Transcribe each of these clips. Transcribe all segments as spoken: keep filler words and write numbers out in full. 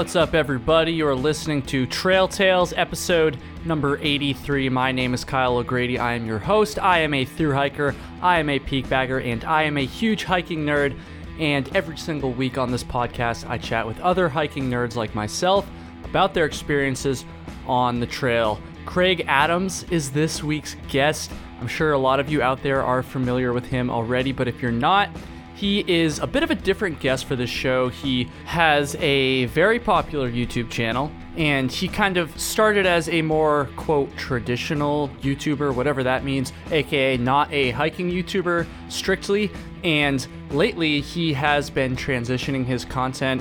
What's up, everybody? You're listening to Trail Tales, episode number eighty-three. My name is Kyle O'Grady. I am your host. I am a thru hiker, I am a peak bagger, and I am a huge hiking nerd. And every single week on this podcast, I chat with other hiking nerds like myself about their experiences on the trail. Craig Adams is this week's guest. I'm sure a lot of you out there are familiar with him already, but if you're not, he is a bit of a different guest for this show. He has a very popular YouTube channel, and he kind of started as a more, quote, traditional YouTuber, whatever that means, aka not a hiking YouTuber strictly, and lately he has been transitioning his content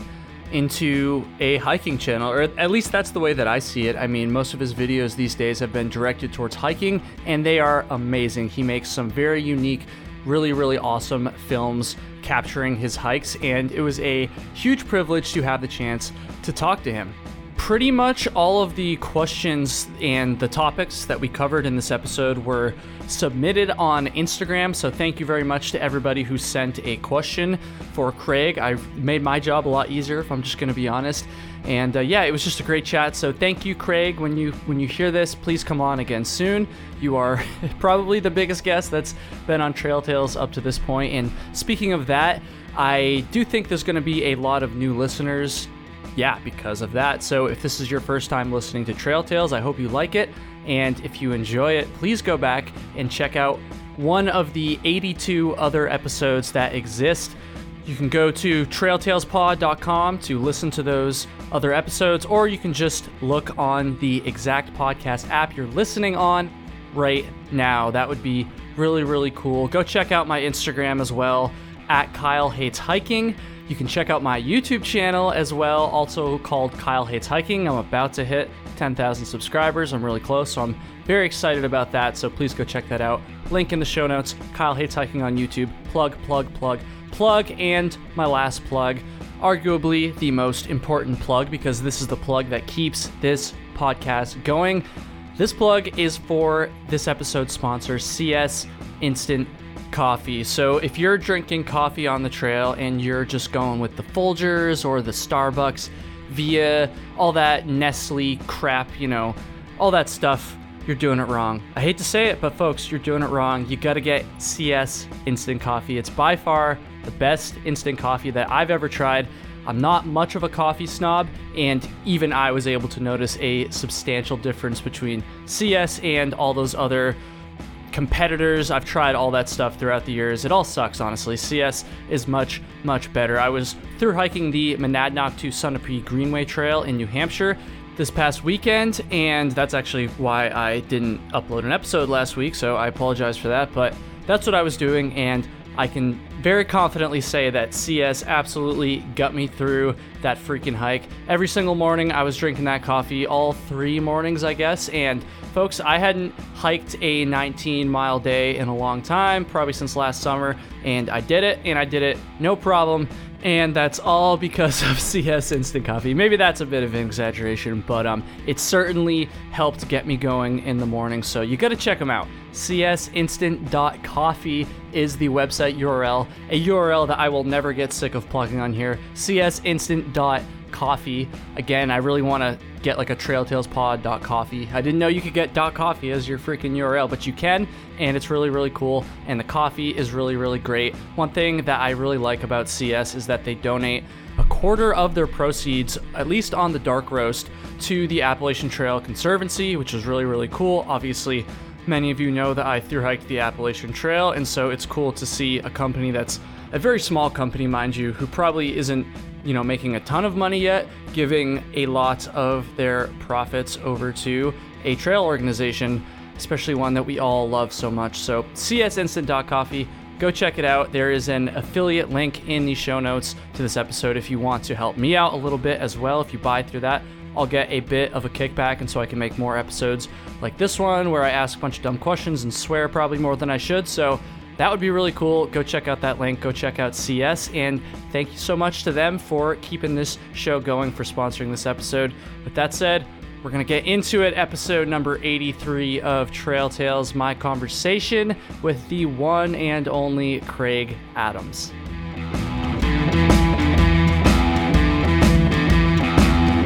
into a hiking channel, or at least that's the way that I see it. I mean, most of his videos these days have been directed towards hiking, and they are amazing. He makes some very unique, really, really awesome films capturing his hikes, and it was a huge privilege to have the chance to talk to him. Pretty much all of the questions and the topics that we covered in this episode were submitted on Instagram, so thank you very much to everybody who sent a question for Craig. I've made my job a lot easier, if I'm just going to be honest. And uh, yeah, it was just a great chat, so thank you, Craig. When you when you hear this, please come on again soon. You are probably the biggest guest that's been on Trail Tales up to this point. And speaking of that, I do think there's going to be a lot of new listeners, yeah, because of that. So if this is your first time listening to Trail Tales, I hope you like it. And if you enjoy it, please go back and check out one of the eighty-two other episodes that exist. You can go to trail tales pod dot com to listen to those other episodes, or you can just look on the exact podcast app you're listening on right now. That would be really, really cool. Go check out my Instagram as well, at Kyle Hates Hiking. You can check out my YouTube channel as well, also called Kyle Hates Hiking. I'm about to hit ten thousand subscribers. I'm really close, so I'm very excited about that, so please go check that out. Link in the show notes, Kyle Hates Hiking on YouTube. Plug, plug, plug, plug, and my last plug, arguably the most important plug, because this is the plug that keeps this podcast going. This plug is for this episode's sponsor, C S Instant Coffee. So if you're drinking coffee on the trail and you're just going with the Folgers or the Starbucks via all that Nestle crap, you know, all that stuff, you're doing it wrong. I hate to say it, but folks, you're doing it wrong. You gotta get C S Instant Coffee. It's by far the best instant coffee that I've ever tried. I'm not much of a coffee snob, and even I was able to notice a substantial difference between C S and all those other competitors. I've tried all that stuff throughout the years. It all sucks, honestly. C S is much, much better. I was through hiking the Monadnock to Sunapee Greenway Trail in New Hampshire this past weekend, and that's actually why I didn't upload an episode last week, so I apologize for that, but that's what I was doing, and I can very confidently say that C S absolutely got me through that freaking hike. Every single morning I was drinking that coffee, all three mornings, I guess, and folks, I hadn't hiked a nineteen mile day in a long time, probably since last summer, and I did it, and I did it no problem, and that's all because of C S Instant Coffee. Maybe that's a bit of an exaggeration, but um, it certainly helped get me going in the morning, so you gotta check them out. C S instant dot coffee is the website U R L, a U R L that I will never get sick of plugging on here. C S instant dot coffee. Again, I really want to get like a trail tales pod dot coffee. I didn't know you could get .coffee as your freaking U R L, but you can, and it's really, really cool, and the coffee is really, really great. One thing that I really like about C S is that they donate a quarter of their proceeds, at least on the dark roast, to the Appalachian Trail Conservancy, which is really, really cool. Obviously, many of you know that I thru-hiked the Appalachian Trail, and so it's cool to see a company that's a very small company, mind you, who probably isn't, you know, making a ton of money yet, giving a lot of their profits over to a trail organization, especially one that we all love so much. So C S instant dot coffee, go check it out. There is an affiliate link in the show notes to this episode if you want to help me out a little bit as well. If you buy through that, I'll get a bit of a kickback, and so I can make more episodes like this one where I ask a bunch of dumb questions and swear probably more than I should. So that would be really cool. Go check out that link. Go check out C S, and thank you so much to them for keeping this show going, for sponsoring this episode. With that said, we're going to get into it. Episode number eighty-three of Trail Tales, my conversation with the one and only Craig Adams.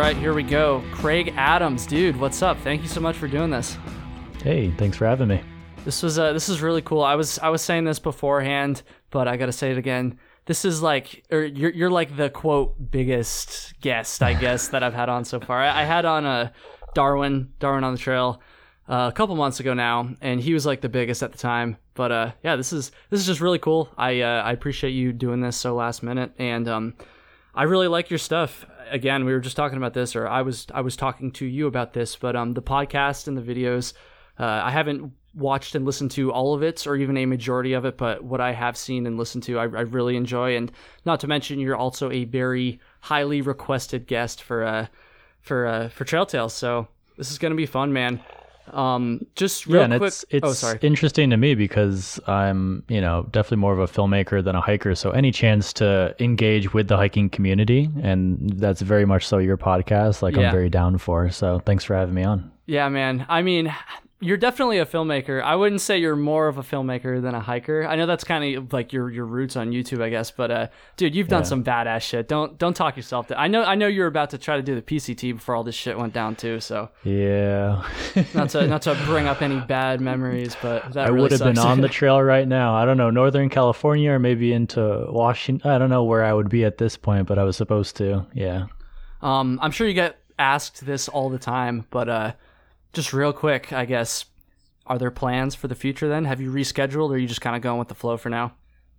right, here we go. Craig Adams, dude, what's up? Thank you so much for doing this. Hey, thanks for having me. This was uh, this is really cool. I was I was saying this beforehand, but I gotta say it again. This is like, or you're you're like the quote biggest guest, I guess, that I've had on so far. I, I had on a Darwin, Darwin on the Trail, uh, a couple months ago now, and he was like the biggest at the time. But uh, yeah, this is this is just really cool. I uh, I appreciate you doing this so last minute, and um, I really like your stuff. Again, we were just talking about this, or I was I was talking to you about this, but um, the podcast and the videos, uh, I haven't watched and listened to all of it, or even a majority of it, but what I have seen and listened to, I, I really enjoy. And not to mention, you're also a very highly requested guest for uh for uh for Trail Tales, so this is gonna be fun, man. Um, just real yeah, and quick. It's, it's oh, sorry. interesting to me because I'm, you know, definitely more of a filmmaker than a hiker. So any chance to engage with the hiking community, and that's very much so your podcast, like Yeah. I'm very down for. So thanks for having me on. Yeah, man. I mean, you're definitely a filmmaker. I wouldn't say you're more of a filmmaker than a hiker. I know that's kind of like your your roots on YouTube, I guess. But uh, dude, you've done Yeah. some badass shit. Don't don't talk yourself to. I know I know you were about to try to do the P C T before all this shit went down too. So Yeah. not to not to bring up any bad memories, but that I really would have been sucks. on the trail right now. I don't know, Northern California or maybe into Washington. I don't know where I would be at this point, but I was supposed to. Yeah. Um, I'm sure you get asked this all the time, but uh, just real quick, I guess. Are there plans for the future then? Have you rescheduled, or are you just kind of going with the flow for now?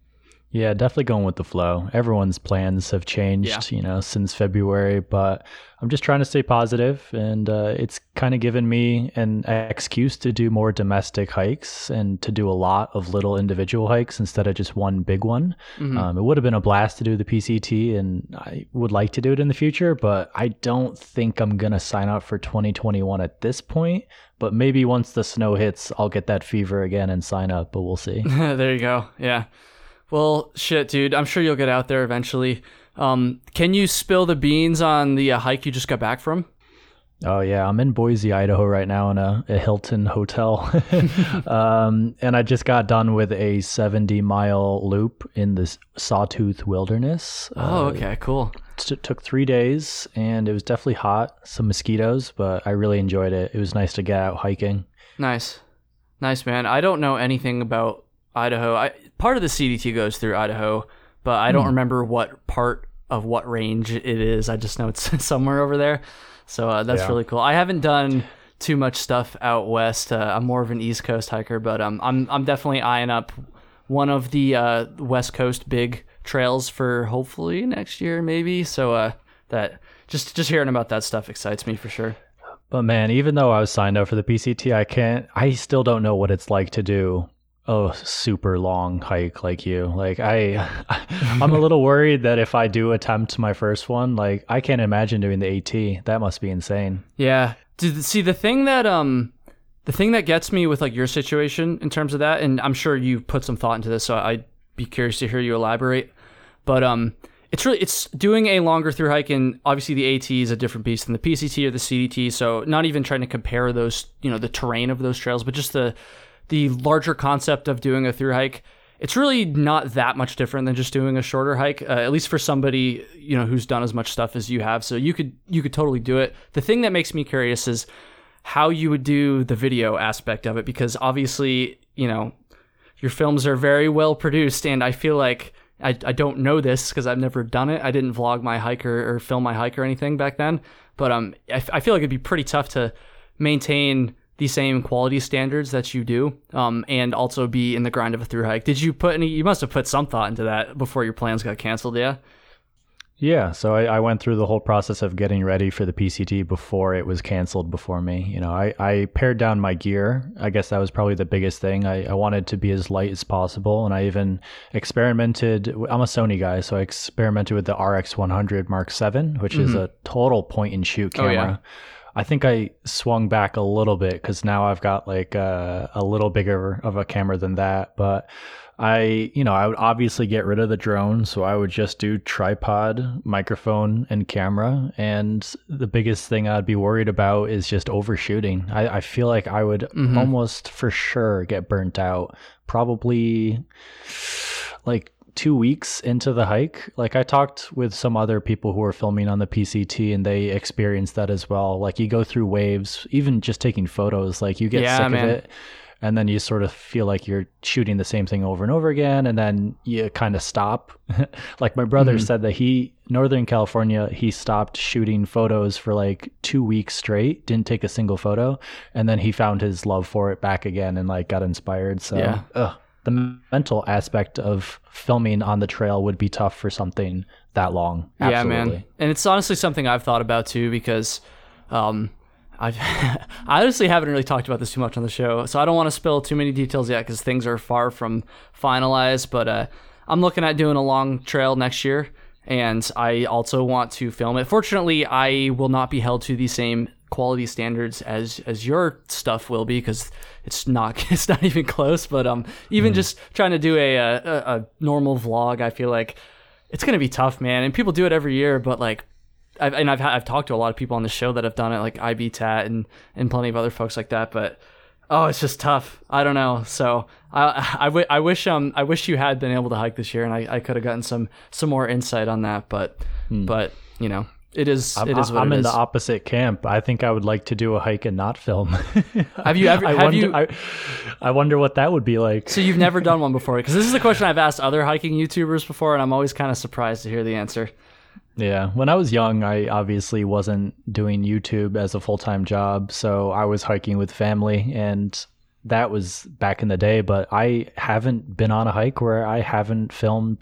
Yeah, definitely going with the flow. Everyone's plans have changed, Yeah. you know, since February, but I'm just trying to stay positive, and uh, it's kind of given me an excuse to do more domestic hikes and to do a lot of little individual hikes instead of just one big one. Mhm. Um, it would have been a blast to do the P C T, and I would like to do it in the future, but I don't think I'm going to sign up for twenty twenty-one at this point. But maybe once the snow hits, I'll get that fever again and sign up, but we'll see. There you go. Yeah. Well, shit, dude. I'm sure you'll get out there eventually. Um, can you spill the beans on the uh, hike you just got back from? Oh yeah, I'm in Boise, Idaho right now in a, a Hilton hotel. um, and I just got done with a seventy mile loop in the Sawtooth Wilderness. Oh, Uh, okay, cool. it took three days and it was definitely hot, some mosquitoes, but I really enjoyed it. It was nice to get out hiking. Nice. Nice, man. I don't know anything about Idaho. I part of the C D T goes through Idaho, but I don't Hmm. remember what part of what range it is. I just know it's somewhere over there. So uh, that's Yeah. really cool. I haven't done too much stuff out west. Uh, I'm more of an East Coast hiker, but um, I'm I'm definitely eyeing up one of the uh, West Coast big trails for hopefully next year, maybe. So uh, that just just hearing about that stuff excites me for sure. But man, even though I was signed up for the P C T, I can't, I still don't know what it's like to do a super long hike like you. Like I, I'm a little worried that if I do attempt my first one, like I can't imagine doing the AT. That must be insane. Yeah. Did, see the thing that um the thing that gets me with like your situation in terms of that, and I'm sure you put some thought into this, so I'd be curious to hear you elaborate. But um it's really it's doing a longer through hike, and obviously the AT is a different beast than the P C T or the C D T, so not even trying to compare those, you know, the terrain of those trails, but just the the larger concept of doing a through hike. It's really not that much different than just doing a shorter hike, uh, at least for somebody, you know, who's done as much stuff as you have. So you could you could totally do it. The thing that makes me curious is how you would do the video aspect of it, because obviously, you know, your films are very well produced, and I feel like I, I don't know this because I've never done it. I didn't vlog my hike or, or film my hike or anything back then, but um, I, f- I feel like it'd be pretty tough to maintain the same quality standards that you do, um, and also be in the grind of a through hike. Did you put any? You must have put some thought into that before your plans got canceled, yeah? Yeah, so I, I went through the whole process of getting ready for the P C T before it was canceled before me. You know, I, I pared down my gear. I guess that was probably the biggest thing. I, I wanted to be as light as possible, and I even experimented. I'm a Sony guy, so I experimented with the R X one hundred Mark seven, which mm-hmm. is a total point and shoot camera. Oh, yeah. I think I swung back a little bit because now I've got like a, a little bigger of a camera than that, but I, you know, I would obviously get rid of the drone. So I would just do tripod, microphone, and camera. And the biggest thing I'd be worried about is just overshooting. I, I feel like I would mm-hmm. almost for sure get burnt out. Probably like two weeks into the hike. Like I talked with some other people who were filming on the P C T and they experienced that as well. Like you go through waves, even just taking photos, like you get Yeah, sick man. of it. And then you sort of feel like you're shooting the same thing over and over again. And then you kind of stop. Like my brother Mhm. said that he, Northern California, he stopped shooting photos for like two weeks straight, didn't take a single photo. And then he found his love for it back again and like got inspired. So Yeah. ugh, the mental aspect of filming on the trail would be tough for something that long. Absolutely. Yeah, man. And it's honestly something I've thought about too, because um, I've I honestly haven't really talked about this too much on the show, so I don't want to spill too many details yet because things are far from finalized. But uh, I'm looking at doing a long trail next year, and I also want to film it. Fortunately, I will not be held to the same quality standards as as your stuff will be, because it's not it's not even close. But um, even mm. just trying to do a, a a normal vlog, I feel like it's gonna be tough, man. And people do it every year, but like. I've, and I've I've talked to a lot of people on the show that have done it, like I B T A T and, and plenty of other folks like that. But oh, it's just tough. I don't know. So I I, w- I wish um I wish you had been able to hike this year, and I, I could have gotten some some more insight on that. But hmm. but you know it is I'm, it is what I'm it in is. the opposite camp. I think I would like to do a hike and not film. Have you ever? I have wonder, you? I, I wonder what that would be like. So you've never done one before? Because this is a question I've asked other hiking YouTubers before, and I'm always kind of surprised to hear the answer. Yeah. When I was young, I obviously wasn't doing YouTube as a full-time job. So I was hiking with family, and that was back in the day. But I haven't been on a hike where I haven't filmed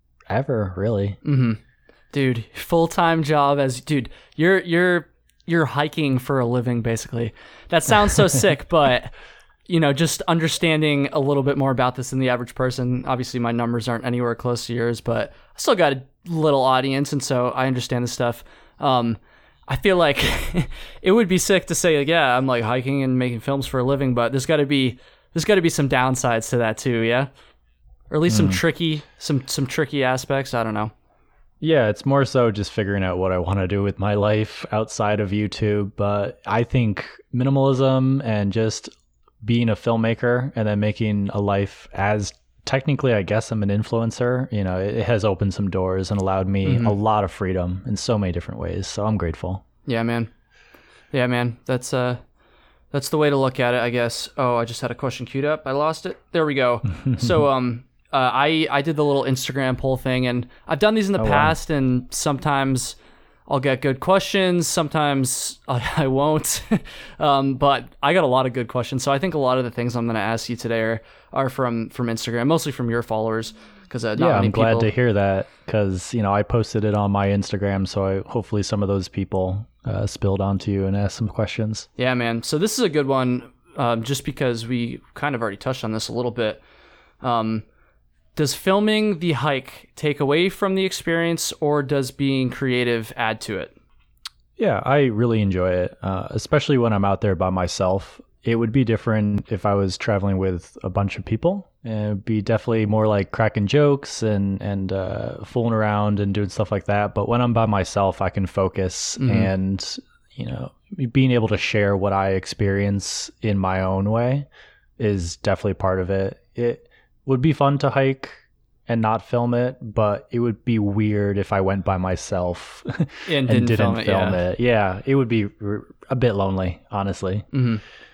ever, really. Mm-hmm. Dude, full-time job as dude, you're you're you're hiking for a living, basically. That sounds so sick, but you know, just understanding a little bit more about this than the average person. Obviously, my numbers aren't anywhere close to yours, but I still got a little audience, and so I understand this stuff. Um, I feel like it would be sick to say, like, yeah, I'm like hiking and making films for a living, but there's got to be there's got to be some downsides to that too, yeah, or at least mm. some tricky some some tricky aspects. I don't know. Yeah, it's more so just figuring out what I want to do with my life outside of YouTube. But I think minimalism and just being a filmmaker and then making a life as technically, I guess I'm an influencer, you know, it has opened some doors and allowed me mm-hmm. a lot of freedom in so many different ways. So I'm grateful. Yeah, man. Yeah, man. That's uh, that's the way to look at it, I guess. Oh, I just had a question queued up. I lost it. There we go. so um, uh, I, I did the little Instagram poll thing, and I've done these in the oh, past, wow. and sometimes I'll get good questions. Sometimes I, I won't. um, but I got a lot of good questions. So I think a lot of the things I'm going to ask you today are, are from, from Instagram, mostly from your followers. Cause, uh, not yeah, many I'm glad people... to hear that, because you know I posted it on my Instagram, so I, hopefully some of those people uh, spilled onto you and asked some questions. Yeah, man. So this is a good one, um, just because we kind of already touched on this a little bit. Um, Does filming the hike take away from the experience, or does being creative add to it? Yeah, I really enjoy it, uh, especially when I'm out there by myself. It would be different if I was traveling with a bunch of people. It would be definitely more like cracking jokes and, and uh, fooling around and doing stuff like that. But when I'm by myself, I can focus mm-hmm. and, you know, being able to share what I experience in my own way is definitely part of it. It would be fun to hike and not film it, but it would be weird if I went by myself and, and didn't, didn't film, it, film yeah. it. Yeah, it would be r- a bit lonely, honestly. Mm-hmm.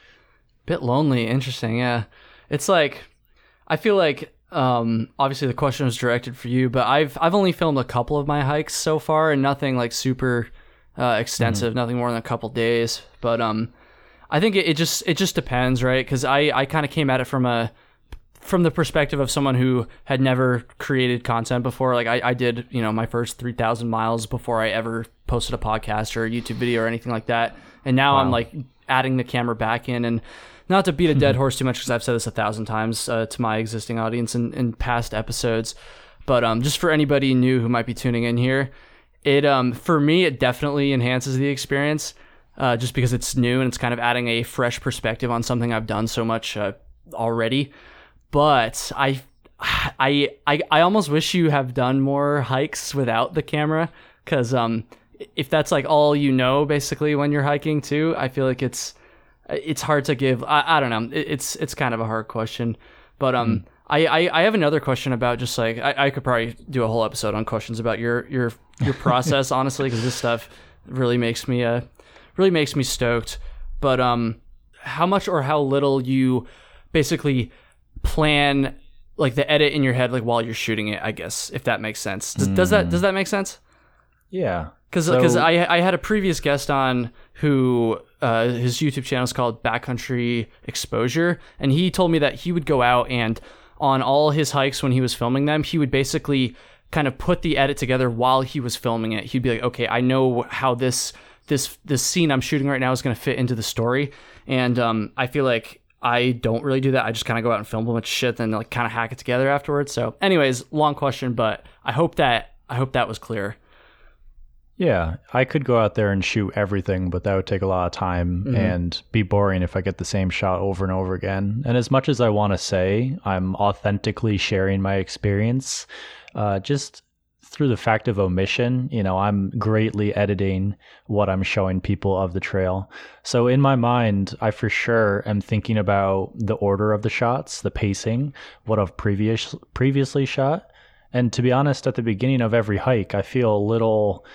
Bit lonely, interesting, yeah. It's like, I feel like, um, obviously the question was directed for you, but I've I've only filmed a couple of my hikes so far, and nothing like super uh, extensive, mm-hmm. nothing more than a couple days. But um, I think it, it just it just depends, right? Because I, I kind of came at it from a from the perspective of someone who had never created content before. Like I, I did, you know, my first three thousand miles before I ever posted a podcast or a YouTube video or anything like that. And now wow. I'm like adding the camera back in, and not to beat a dead horse too much, because I've said this a thousand times uh, to my existing audience in, in past episodes. But um, just for anybody new who might be tuning in here, it um for me, it definitely enhances the experience uh, just because it's new and it's kind of adding a fresh perspective on something I've done so much uh, already. But I, I, I, I almost wish you have done more hikes without the camera, because um, if that's like all you know, basically when you're hiking too, I feel like it's it's hard to give. I, I don't know. It, it's it's kind of a hard question, but um, mm. I, I, I have another question about just like I, I could probably do a whole episode on questions about your your your process, honestly, because this stuff really makes me uh really makes me stoked. But um, how much or how little you basically plan like the edit in your head like while you're shooting it, I guess, if that makes sense. Does, mm. does that does that make sense? Yeah. Because so, I I had a previous guest on who uh, his YouTube channel is called Backcountry Exposure, and he told me that he would go out and on all his hikes when he was filming them, he would basically kind of put the edit together while he was filming it. He'd be like, okay, I know how this this this scene I'm shooting right now is going to fit into the story, and um, I feel like I don't really do that. I just kind of go out and film a bunch of shit, then like kind of hack it together afterwards. So, anyways, long question, but I hope that I hope that was clear. Yeah, I could go out there and shoot everything, but that would take a lot of time mm-hmm. and be boring if I get the same shot over and over again. And as much as I want to say I'm authentically sharing my experience, uh, just through the fact of omission, you know, I'm greatly editing what I'm showing people of the trail. So in my mind, I for sure am thinking about the order of the shots, the pacing, what I've previous, previously shot. And to be honest, at the beginning of every hike, I feel a little,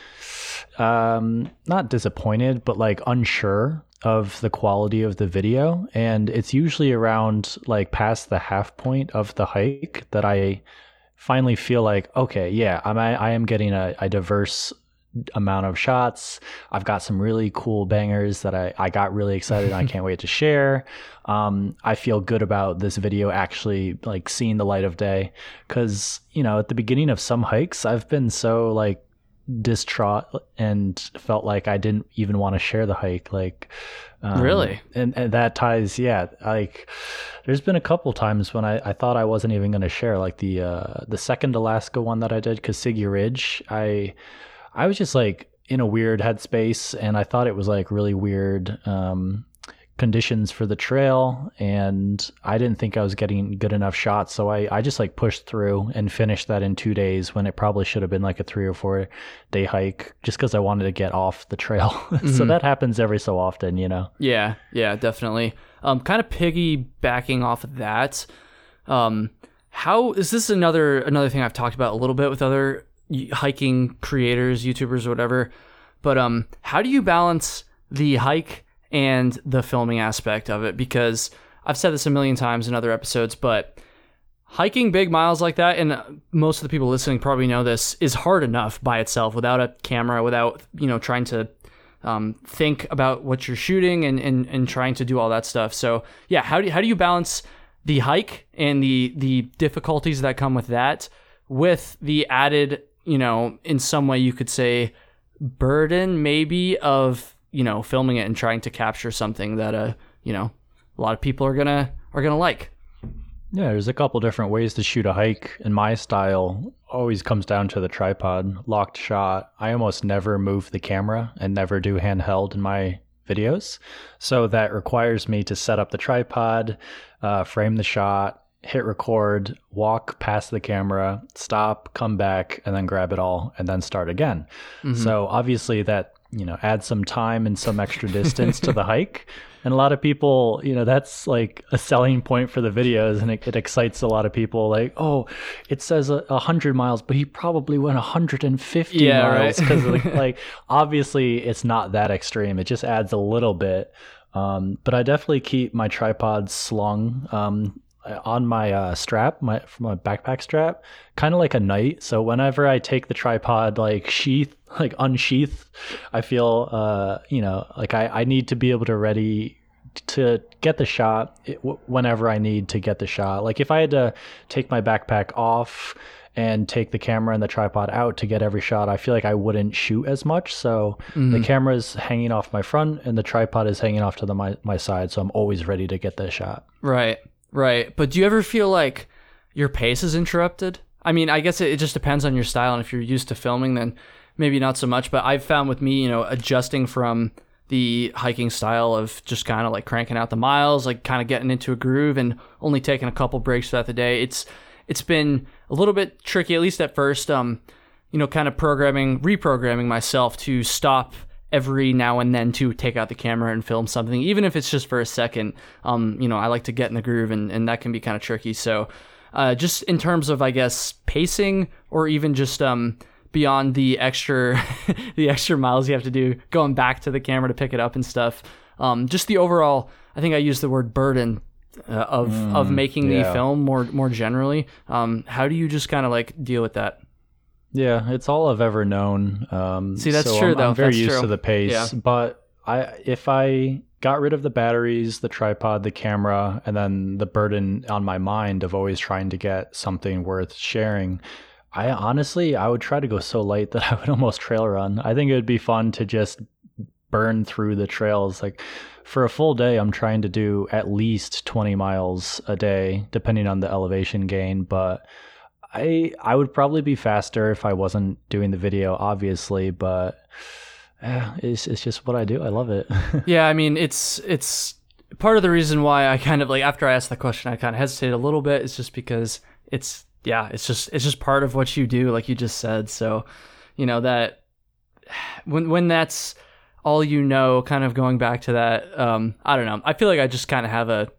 um, not disappointed, but like unsure of the quality of the video. And it's usually around like past the half point of the hike that I finally feel like, okay, yeah, I'm, I, I am getting a, a diverse amount of shots. I've got some really cool bangers that I, I got really excited and I can't wait to share. Um, I feel good about this video actually like seeing the light of day, because, you know, at the beginning of some hikes, I've been so like distraught and felt like I didn't even want to share the hike. Like, um, really? And, and that ties, yeah, like there's been a couple times when I, I thought I wasn't even going to share, like the, uh, the second Alaska one that I did, Kosigi Ridge. I, I was just like in a weird headspace, and I thought it was like really weird um, conditions for the trail, and I didn't think I was getting good enough shots. So I, I just like pushed through and finished that in two days when it probably should have been like a three or four day hike, just because I wanted to get off the trail. Mm-hmm. So that happens every so often, you know? Yeah, yeah, definitely. Um, kind of piggybacking off of that. Um, how is this another another thing I've talked about a little bit with other hiking creators, YouTubers, or whatever, but um how do you balance the hike and the filming aspect of it? Because I've said this a million times in other episodes, but hiking big miles like that, and most of the people listening probably know this, is hard enough by itself without a camera, without, you know, trying to um think about what you're shooting and and, and trying to do all that stuff. So yeah, how do you, how do you balance the hike and the the difficulties that come with that with the added, you know, in some way you could say burden maybe of, you know, filming it and trying to capture something that, uh, you know, a lot of people are gonna, are gonna like? Yeah, there's a couple different ways to shoot a hike. And my style always comes down to the tripod, locked shot. I almost never move the camera and never do handheld in my videos. So that requires me to set up the tripod, uh, frame the shot, hit record, walk past the camera, stop, come back, and then grab it all, and then start again. Mm-hmm. So obviously that, you know, adds some time and some extra distance to the hike. And a lot of people, you know, that's like a selling point for the videos, and it, it excites a lot of people. Like, oh, it says a, a hundred miles, but he probably went one hundred fifty yeah, miles. Because right. like, like, obviously it's not that extreme. It just adds a little bit. Um, but I definitely keep my tripod slung, um, on my uh, strap, my from my backpack strap, kind of like a knight. So whenever I take the tripod, like sheath, like unsheath, I feel, uh, you know, like I, I need to be able to ready to get the shot whenever I need to get the shot. Like if I had to take my backpack off and take the camera and the tripod out to get every shot, I feel like I wouldn't shoot as much. So mm. the camera's hanging off my front and the tripod is hanging off to the my, my side. So I'm always ready to get the shot. Right. Right. But do you ever feel like your pace is interrupted? I mean, I guess it, it just depends on your style. And if you're used to filming, then maybe not so much. But I've found with me, you know, adjusting from the hiking style of just kind of like cranking out the miles, like kind of getting into a groove and only taking a couple breaks throughout the day. It's it's been a little bit tricky, at least at first, um, you know, kind of programming, reprogramming myself to stop every now and then to take out the camera and film something, even if it's just for a second. Um, you know, I like to get in the groove, and, and that can be kind of tricky. So uh, just in terms of, I guess, pacing, or even just um, beyond the extra the extra miles you have to do going back to the camera to pick it up and stuff. Um, just the overall, I think I used the word burden uh, of mm, of making yeah. the film more more generally. Um, how do you just kind of like deal with that? Yeah, it's all I've ever known. Um, See, that's so true I'm, though. I'm very that's used true. to the pace, yeah. but I if I got rid of the batteries, the tripod, the camera, and then the burden on my mind of always trying to get something worth sharing, I honestly, I would try to go so light that I would almost trail run. I think it would be fun to just burn through the trails. Like for a full day, I'm trying to do at least twenty miles a day, depending on the elevation gain. But I I would probably be faster if I wasn't doing the video, obviously, but yeah, it's it's just what I do. I love it. Yeah, I mean, it's it's part of the reason why I kind of like after I asked the question, I kind of hesitated a little bit. It's just because it's yeah, it's just it's just part of what you do, like you just said. So, you know that when when that's all you know, kind of going back to that, um, I don't know. I feel like I just kind of have a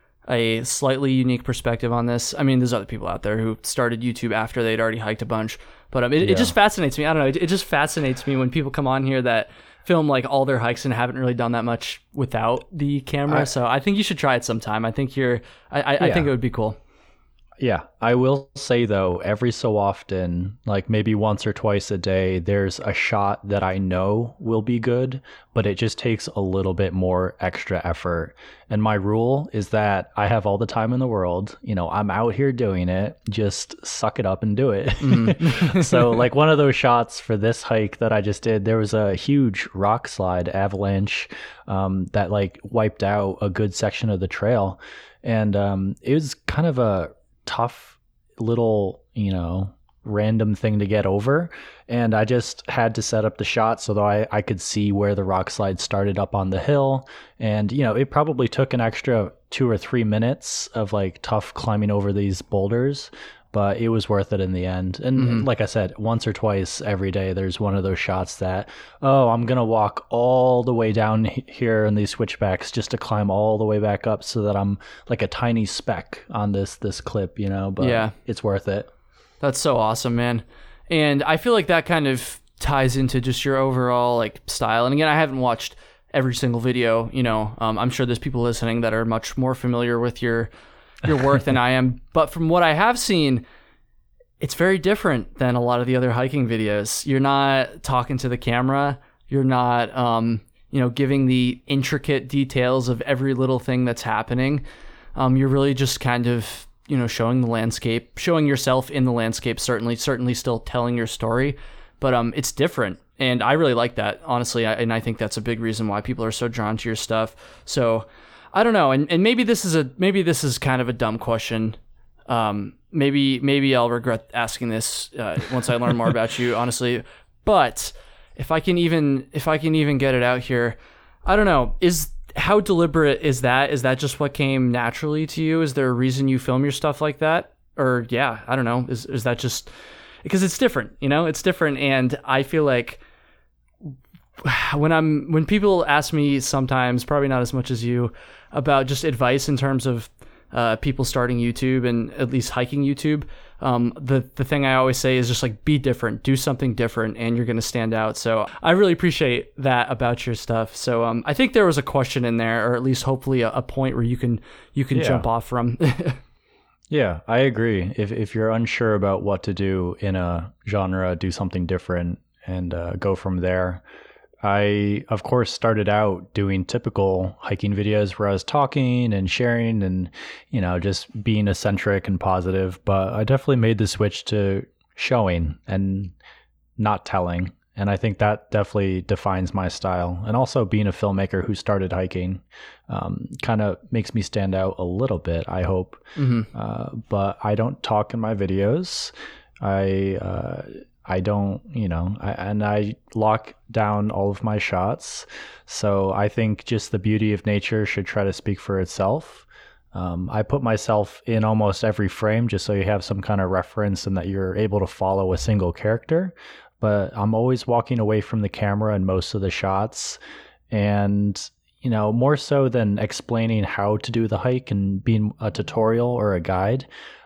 a slightly unique perspective on this. I mean, there's other people out there who started YouTube after they'd already hiked a bunch. But um, it, yeah. it just fascinates me. I don't know. It, it just fascinates me when people come on here that film like all their hikes and haven't really done that much without the camera. I, so I think you should try it sometime. I think you're. I, I, yeah. I think it would be cool. Yeah, I will say though, every so often, like maybe once or twice a day, there's a shot that I know will be good, but it just takes a little bit more extra effort. And my rule is that I have all the time in the world. You know, I'm out here doing it. Just suck it up and do it. Mm. So like one of those shots for this hike that I just did, there was a huge rock slide avalanche um, that like wiped out a good section of the trail. And um, it was kind of a tough little, you know, random thing to get over. And I just had to set up the shot so that I, I could see where the rock slide started up on the hill. And, you know, it probably took an extra two or three minutes of like tough climbing over these boulders, but it was worth it in the end. And mm-hmm. like I said, once or twice every day, there's one of those shots that, oh, I'm going to walk all the way down here in these switchbacks just to climb all the way back up so that I'm like a tiny speck on this, this clip, you know, but yeah. It's worth it. That's so awesome, man. And I feel like that kind of ties into just your overall like style. And again, I haven't watched every single video, you know, um, I'm sure there's people listening that are much more familiar with your your work than I am, but from what I have seen, it's very different than a lot of the other hiking videos. You're not talking to the camera. You're not, um, you know, giving the intricate details of every little thing that's happening. Um, you're really just kind of, you know, showing the landscape, showing yourself in the landscape. Certainly, certainly, still telling your story, but um, it's different, and I really like that, honestly. I, and I think that's a big reason why people are so drawn to your stuff. So. I don't know, and, and maybe this is a maybe this is kind of a dumb question. Um, maybe maybe I'll regret asking this uh, once I learn more about you, honestly. But if I can even if I can even get it out here, I don't know. Is how deliberate is that? Is that just what came naturally to you? Is there a reason you film your stuff like that? Or yeah, I don't know. Is is that just because it's different? You know, it's different, and I feel like. When I'm when people ask me sometimes, probably not as much as you, about just advice in terms of uh, people starting YouTube and at least hiking YouTube, um, the the thing I always say is just like be different, do something different, and you're gonna stand out. So I really appreciate that about your stuff. So um, I think there was a question in there, or at least hopefully a, a point where you can you can yeah. jump off from. Yeah, I agree. If if you're unsure about what to do in a genre, do something different and uh, go from there. I, of course, started out doing typical hiking videos where I was talking and sharing and, you know, just being eccentric and positive. But I definitely made the switch to showing and not telling. And I think that definitely defines my style. And also being a filmmaker who started hiking um, kind of makes me stand out a little bit, I hope. Mm-hmm. Uh, but I don't talk in my videos. I... Uh, I don't, you know, I, and I lock down all of my shots. So I think just the beauty of nature should try to speak for itself. Um, I put myself in almost every frame just so you have some kind of reference and that you're able to follow a single character. But I'm always walking away from the camera in most of the shots. And, you know, more so than explaining how to do the hike and being a tutorial or a guide,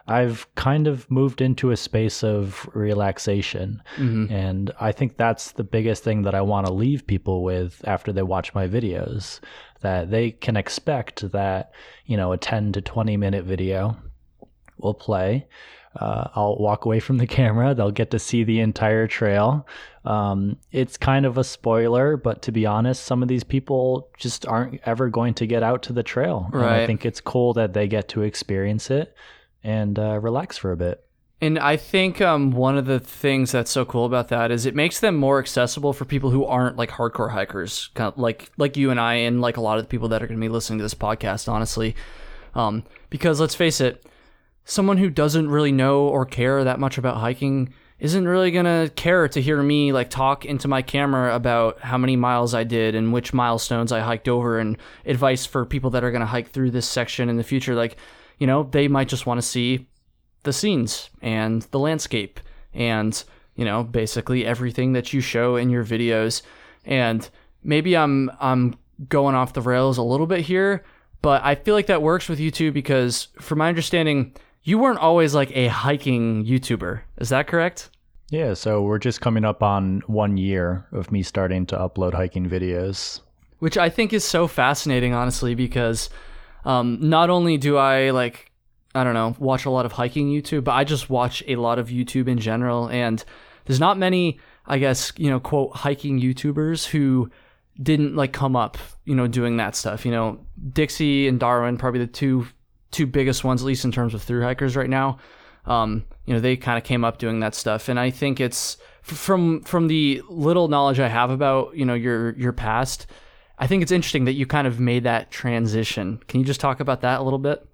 I've kind of moved into a space of relaxation. Mm-hmm. And I think that's the biggest thing that I want to leave people with after they watch my videos, that they can expect that, you know, a ten to twenty minute video will play. Uh, I'll walk away from the camera. They'll get to see the entire trail. Um, it's kind of a spoiler, but to be honest, some of these people just aren't ever going to get out to the trail. Right. And I think it's cool that they get to experience it and uh, relax for a bit. And I think um, one of the things that's so cool about that is it makes them more accessible for people who aren't like hardcore hikers, kind of like like you and I, and like a lot of the people that are going to be listening to this podcast, honestly. Um, because let's face it, someone who doesn't really know or care that much about hiking isn't really going to care to hear me like talk into my camera about how many miles I did and which milestones I hiked over and advice for people that are going to hike through this section in the future. Like, you know, they might just want to see the scenes and the landscape and, you know, basically everything that you show in your videos. And maybe I'm I'm going off the rails a little bit here, but I feel like that works with you too, because from my understanding, you weren't always like a hiking YouTuber. Is that correct? Yeah, so we're just coming up on one year of me starting to upload hiking videos. Which I think is so fascinating, honestly, because um, not only do I like, I don't know, watch a lot of hiking YouTube, but I just watch a lot of YouTube in general. And there's not many, I guess, you know, quote, hiking YouTubers who didn't like come up, you know, doing that stuff. You know, Dixie and Darwin, probably the two two biggest ones, at least in terms of thru hikers right now. Um, you know, they kind of came up doing that stuff. And I think it's from from the little knowledge I have about, you know, your your past, I think it's interesting that you kind of made that transition. Can you just talk about that a little bit?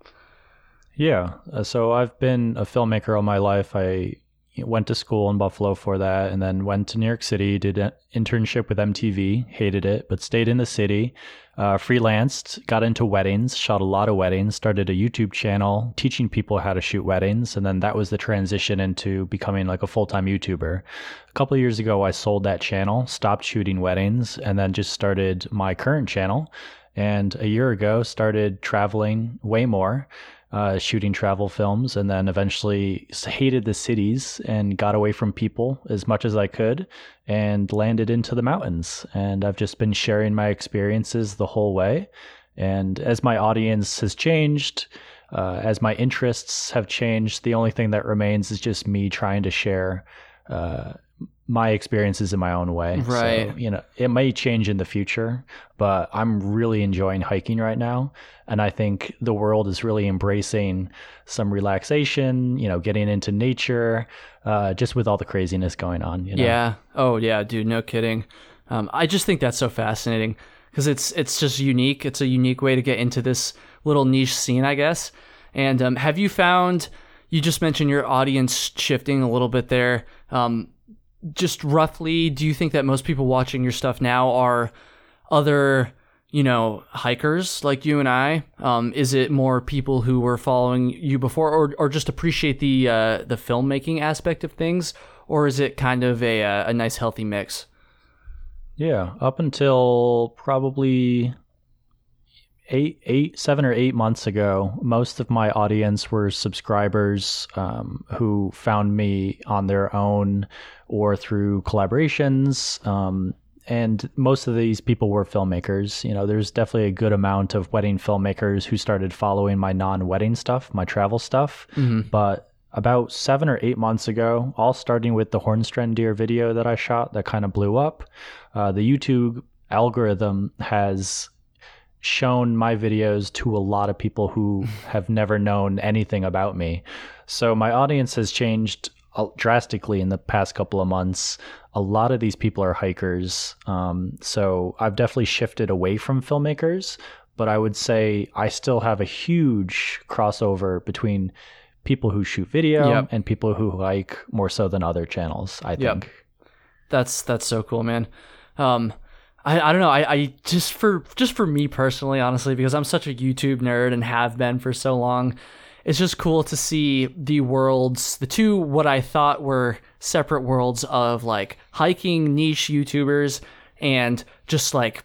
Yeah. Uh, so I've been a filmmaker all my life. I went to school in Buffalo for that, and then went to New York City, did an internship with M T V, hated it, but stayed in the city, uh, freelanced, got into weddings, shot a lot of weddings, started a YouTube channel teaching people how to shoot weddings, and then that was the transition into becoming like a full-time YouTuber. A couple of years ago, I sold that channel, stopped shooting weddings, and then just started my current channel, and a year ago started traveling way more. Uh, shooting travel films, and then eventually hated the cities and got away from people as much as I could and landed into the mountains. And I've just been sharing my experiences the whole way. And as my audience has changed, uh, as my interests have changed, the only thing that remains is just me trying to share uh, my experiences in my own way. Right. So, you know, it may change in the future, but I'm really enjoying hiking right now. And I think the world is really embracing some relaxation, you know, getting into nature, uh, just with all the craziness going on. You know? Yeah. Oh, yeah, dude. No kidding. Um, I just think that's so fascinating because it's it's just unique. It's a unique way to get into this little niche scene, I guess. And um, have you found, you just mentioned your audience shifting a little bit there. Um, just roughly, do you think that most people watching your stuff now are other, you know, hikers like you and I? Um, is it more people who were following you before, or or just appreciate the uh, the filmmaking aspect of things, or is it kind of a a nice healthy mix? Yeah, up until probably eight, eight, seven or eight months ago, most of my audience were subscribers um, who found me on their own or through collaborations. Um, and most of these people were filmmakers. You know, there's definitely a good amount of wedding filmmakers who started following my non-wedding stuff, my travel stuff. Mm-hmm. But about seven or eight months ago, all starting with the Hornstrand deer video that I shot that kind of blew up, uh, the YouTube algorithm has shown my videos to a lot of people who have never known anything about me. So my audience has changed drastically in the past couple of months. A lot of these people are hikers. Um, so I've definitely shifted away from filmmakers, but I would say I still have a huge crossover between people who shoot video yep. and people who hike more so than other channels, I think. Yep. That's that's so cool, man. Um, I, I don't know. I, I just for just for me personally, honestly, because I'm such a YouTube nerd and have been for so long, it's just cool to see the worlds, the two what I thought were separate worlds of like hiking niche YouTubers and just like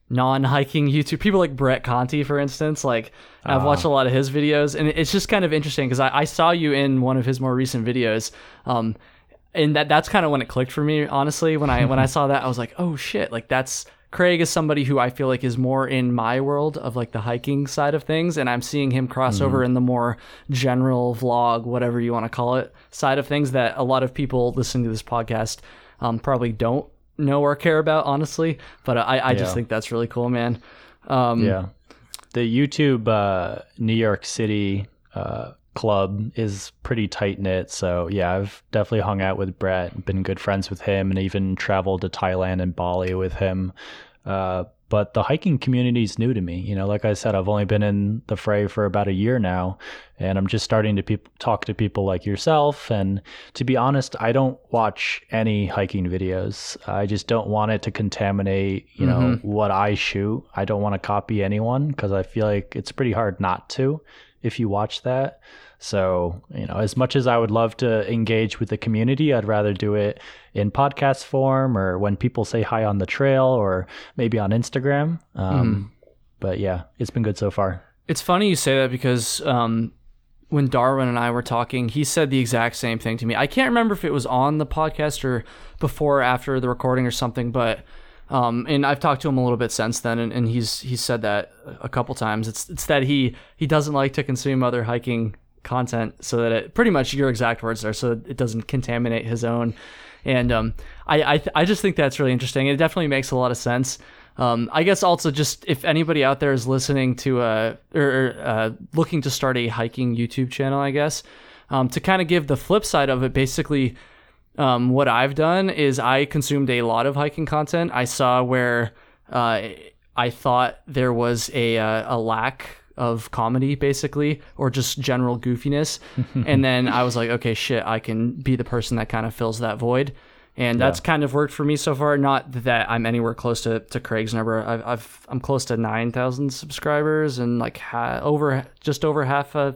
non-hiking YouTube people like Brett Conti, for instance. Like I've Uh. watched a lot of his videos, and it's just kind of interesting because I, I saw you in one of his more recent videos. Um, and that that's kind of when it clicked for me, honestly. When I when I saw that, I was like, oh shit, like that's Craig is somebody who I feel like is more in my world of like the hiking side of things, and I'm seeing him cross Mm-hmm. over in the more general vlog, whatever you want to call it, side of things that a lot of people listening to this podcast um, probably don't know or care about, honestly. But I, I just Yeah. think that's really cool, man. Um, Yeah. The YouTube uh, New York City uh, club is pretty tight knit. So yeah, I've definitely hung out with Brett, been good friends with him, and even traveled to Thailand and Bali with him. Uh, but the hiking community is new to me. You know, like I said, I've only been in the fray for about a year now, and I'm just starting to peop talk to people like yourself. And to be honest, I don't watch any hiking videos. I just don't want it to contaminate, you know, Mhm. what I shoot. I don't want to copy anyone because I feel like it's pretty hard not to if you watch that. So, you know, as much as I would love to engage with the community, I'd rather do it in podcast form or when people say hi on the trail or maybe on Instagram. Um, But yeah, it's been good so far. It's funny you say that because um, when Darwin and I were talking, he said the exact same thing to me. I can't remember if it was on the podcast or before or after the recording or something, but um, and I've talked to him a little bit since then, and, and he's he's said that a couple times. It's it's that he he doesn't like to consume other hiking content, so that it pretty much your exact words there, so it doesn't contaminate his own. And um, I I, th- I just think that's really interesting. It definitely makes a lot of sense. Um, I guess also just if anybody out there is listening to uh or uh, looking to start a hiking YouTube channel, I guess um, to kind of give the flip side of it, basically. Um, what I've done is I consumed a lot of hiking content. I saw where uh, I thought there was a uh, a lack of comedy, basically, or just general goofiness. And then I was like, okay, shit, I can be the person that kind of fills that void. And that's Yeah. kind of worked for me so far. Not that I'm anywhere close to, to Craig's number. I've, I've I'm close to nine thousand subscribers and like ha- over just over half a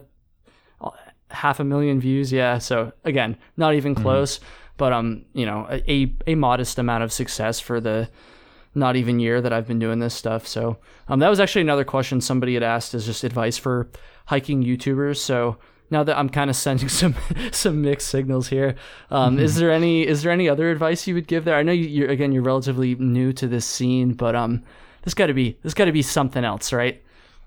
half a million views. Yeah. So again, not even close. Mm-hmm. But um, you know, a a modest amount of success for the not even year that I've been doing this stuff. So um, that was actually another question somebody had asked, is just advice for hiking YouTubers. So now that I'm kind of sending some some mixed signals here, um, mm-hmm. is there any is there any other advice you would give there? I know you, you're again you're relatively new to this scene, but um, this got to be this got to be something else, right?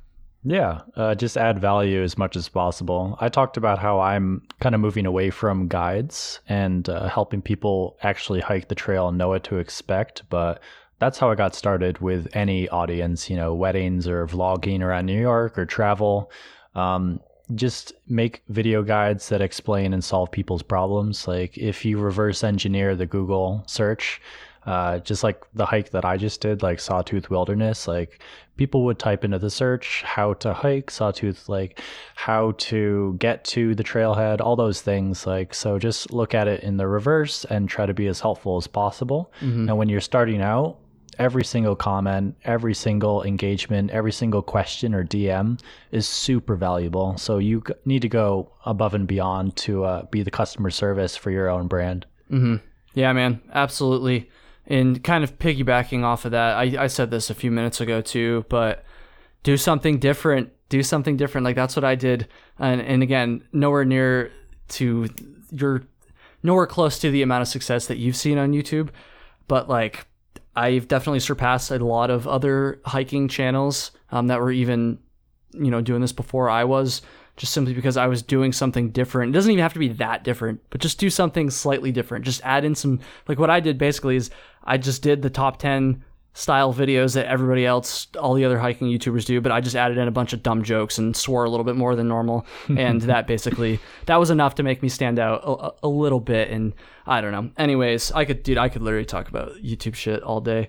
Yeah, uh, just add value as much as possible. I talked about how I'm kind of moving away from guides and uh, helping people actually hike the trail and know what to expect. But that's how I got started with any audience, you know, weddings or vlogging around New York or travel. Um, just make video guides that explain and solve people's problems. Like if you reverse engineer the Google search, Uh, just like the hike that I just did, like Sawtooth Wilderness, like people would type into the search how to hike Sawtooth, like how to get to the trailhead, all those things. Like, so just look at it in the reverse and try to be as helpful as possible. Mm-hmm. And when you're starting out, every single comment, every single engagement, every single question or D M is super valuable. So you need to go above and beyond to uh, be the customer service for your own brand. Mm-hmm. Yeah, man, absolutely. And kind of piggybacking off of that, I, I said this a few minutes ago too, but do something different. Do something different. Like that's what I did. And and again, nowhere near to you're nowhere close to the amount of success that you've seen on YouTube. But like I've definitely surpassed a lot of other hiking channels um, that were even, you know, doing this before I was. Just simply because I was doing something different. It doesn't even have to be that different, but just do something slightly different. Just add in some, like what I did basically is I just did the top ten style videos that everybody else, all the other hiking YouTubers do, but I just added in a bunch of dumb jokes and swore a little bit more than normal. And that basically, that was enough to make me stand out a, a little bit. And I don't know. Anyways, I could, dude, I could literally talk about YouTube shit all day.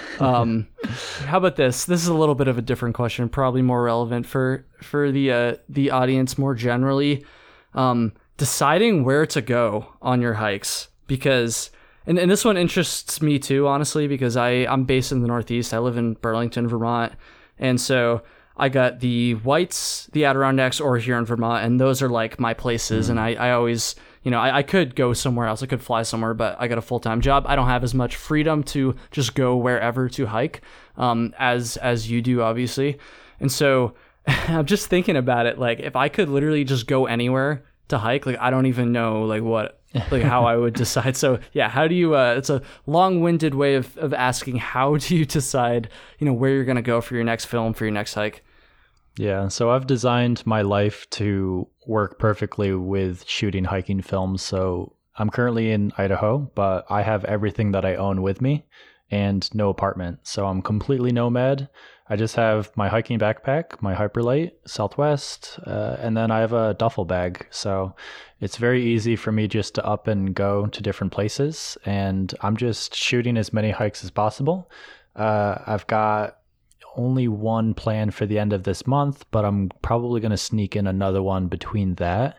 Um, how about this? This is a little bit of a different question, probably more relevant for, for the, uh, the audience more generally. Um, deciding where to go on your hikes, because And and this one interests me too, honestly, because I, I'm based in the Northeast. I live in Burlington, Vermont. And so I got the Whites, the Adirondacks, or here in Vermont. And those are like my places. Mm. And I, I always you know, I, I could go somewhere else. I could fly somewhere, but I got a full-time job. I don't have as much freedom to just go wherever to hike um, as as you do, obviously. And so I'm just thinking about it. Like, if I could literally just go anywhere to hike, like, I don't even know, like, what, like, how I would decide. So, yeah, how do you, uh, it's a long-winded way of, of asking, how do you decide, you know, where you're going to go for your next film, for your next hike? Yeah, so I've designed my life to work perfectly with shooting hiking films. So I'm currently in Idaho, but I have everything that I own with me and no apartment. So I'm completely nomad. I just have my hiking backpack, my Hyperlite Southwest, uh, and then I have a duffel bag. So it's very easy for me just to up and go to different places. And I'm just shooting as many hikes as possible. Uh, I've got only one plan for the end of this month, but I'm probably going to sneak in another one between that.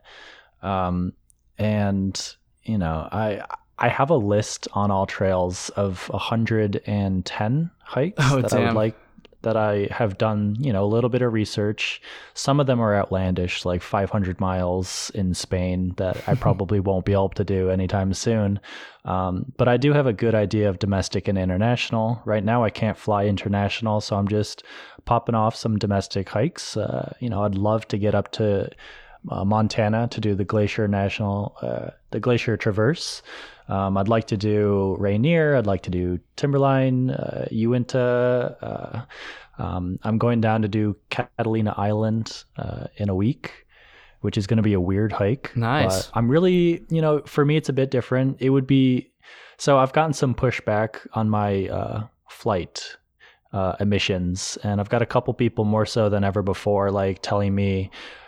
Um, and, you know, I I have a list on All Trails of one hundred ten hikes oh, that damn. I would like, that I have done, you know, a little bit of research. Some of them are outlandish, like five hundred miles in Spain that I probably won't be able to do anytime soon. Um, but I do have a good idea of domestic and international. Right now, I can't fly international, so I'm just popping off some domestic hikes. Uh, you know, I'd love to get up to uh, Montana to do the Glacier National, uh, the Glacier Traverse. Um, I'd like to do Rainier. I'd like to do Timberline, uh, Uinta. Uh, um, I'm going down to do Catalina Island uh, in a week, which is going to be a weird hike. Nice. But I'm really, you know, for me, it's a bit different. It would be, so I've gotten some pushback on my uh, flight uh, emissions, and I've got a couple people more so than ever before, like telling me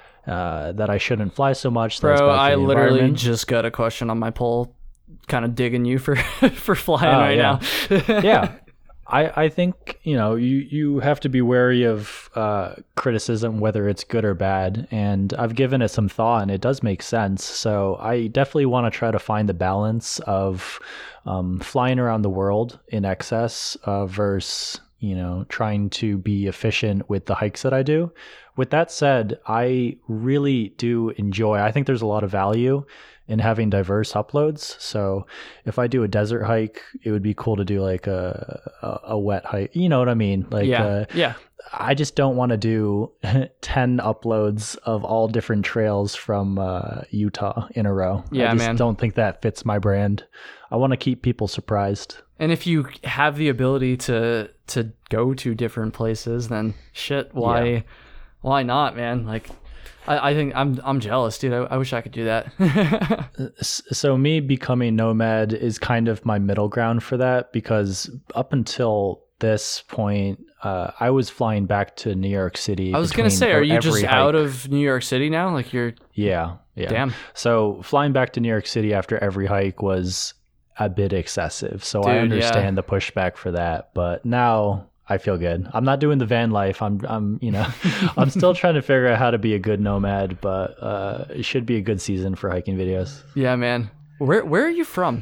uh, that I shouldn't fly so much. Bro, I literally just got a question on my poll, kind of digging you for for flying oh, right yeah. now. yeah. I, I think, you know, you, you have to be wary of uh, criticism, whether it's good or bad. And I've given it some thought and it does make sense. So I definitely want to try to find the balance of um, flying around the world in excess uh, versus, you know, trying to be efficient with the hikes that I do. With that said, I really do enjoy, I think there's a lot of value in having diverse uploads. So if I do a desert hike, it would be cool to do like a a, a wet hike. You know what I mean? Like, yeah, uh, yeah. I just don't want to do ten uploads of all different trails from uh, Utah in a row. Yeah, I just man. don't think that fits my brand. I want to keep people surprised. And if you have the ability to to go to different places, then shit, why Yeah. why not, man? Like, I, I think I'm I'm jealous, dude. I, I wish I could do that. So me becoming nomad is kind of my middle ground for that, because up until this point, uh, I was flying back to New York City. I was gonna between say, are you every just hike. out of New York City now? Like, you're Yeah, yeah. damn. So flying back to New York City after every hike was a bit excessive. So I Dude, understand the pushback for that. But now I feel good. I'm not doing the van life. I'm, I'm, you know, I'm still trying to figure out how to be a good nomad. But uh, it should be a good season for hiking videos. Yeah, man. Where where are you from?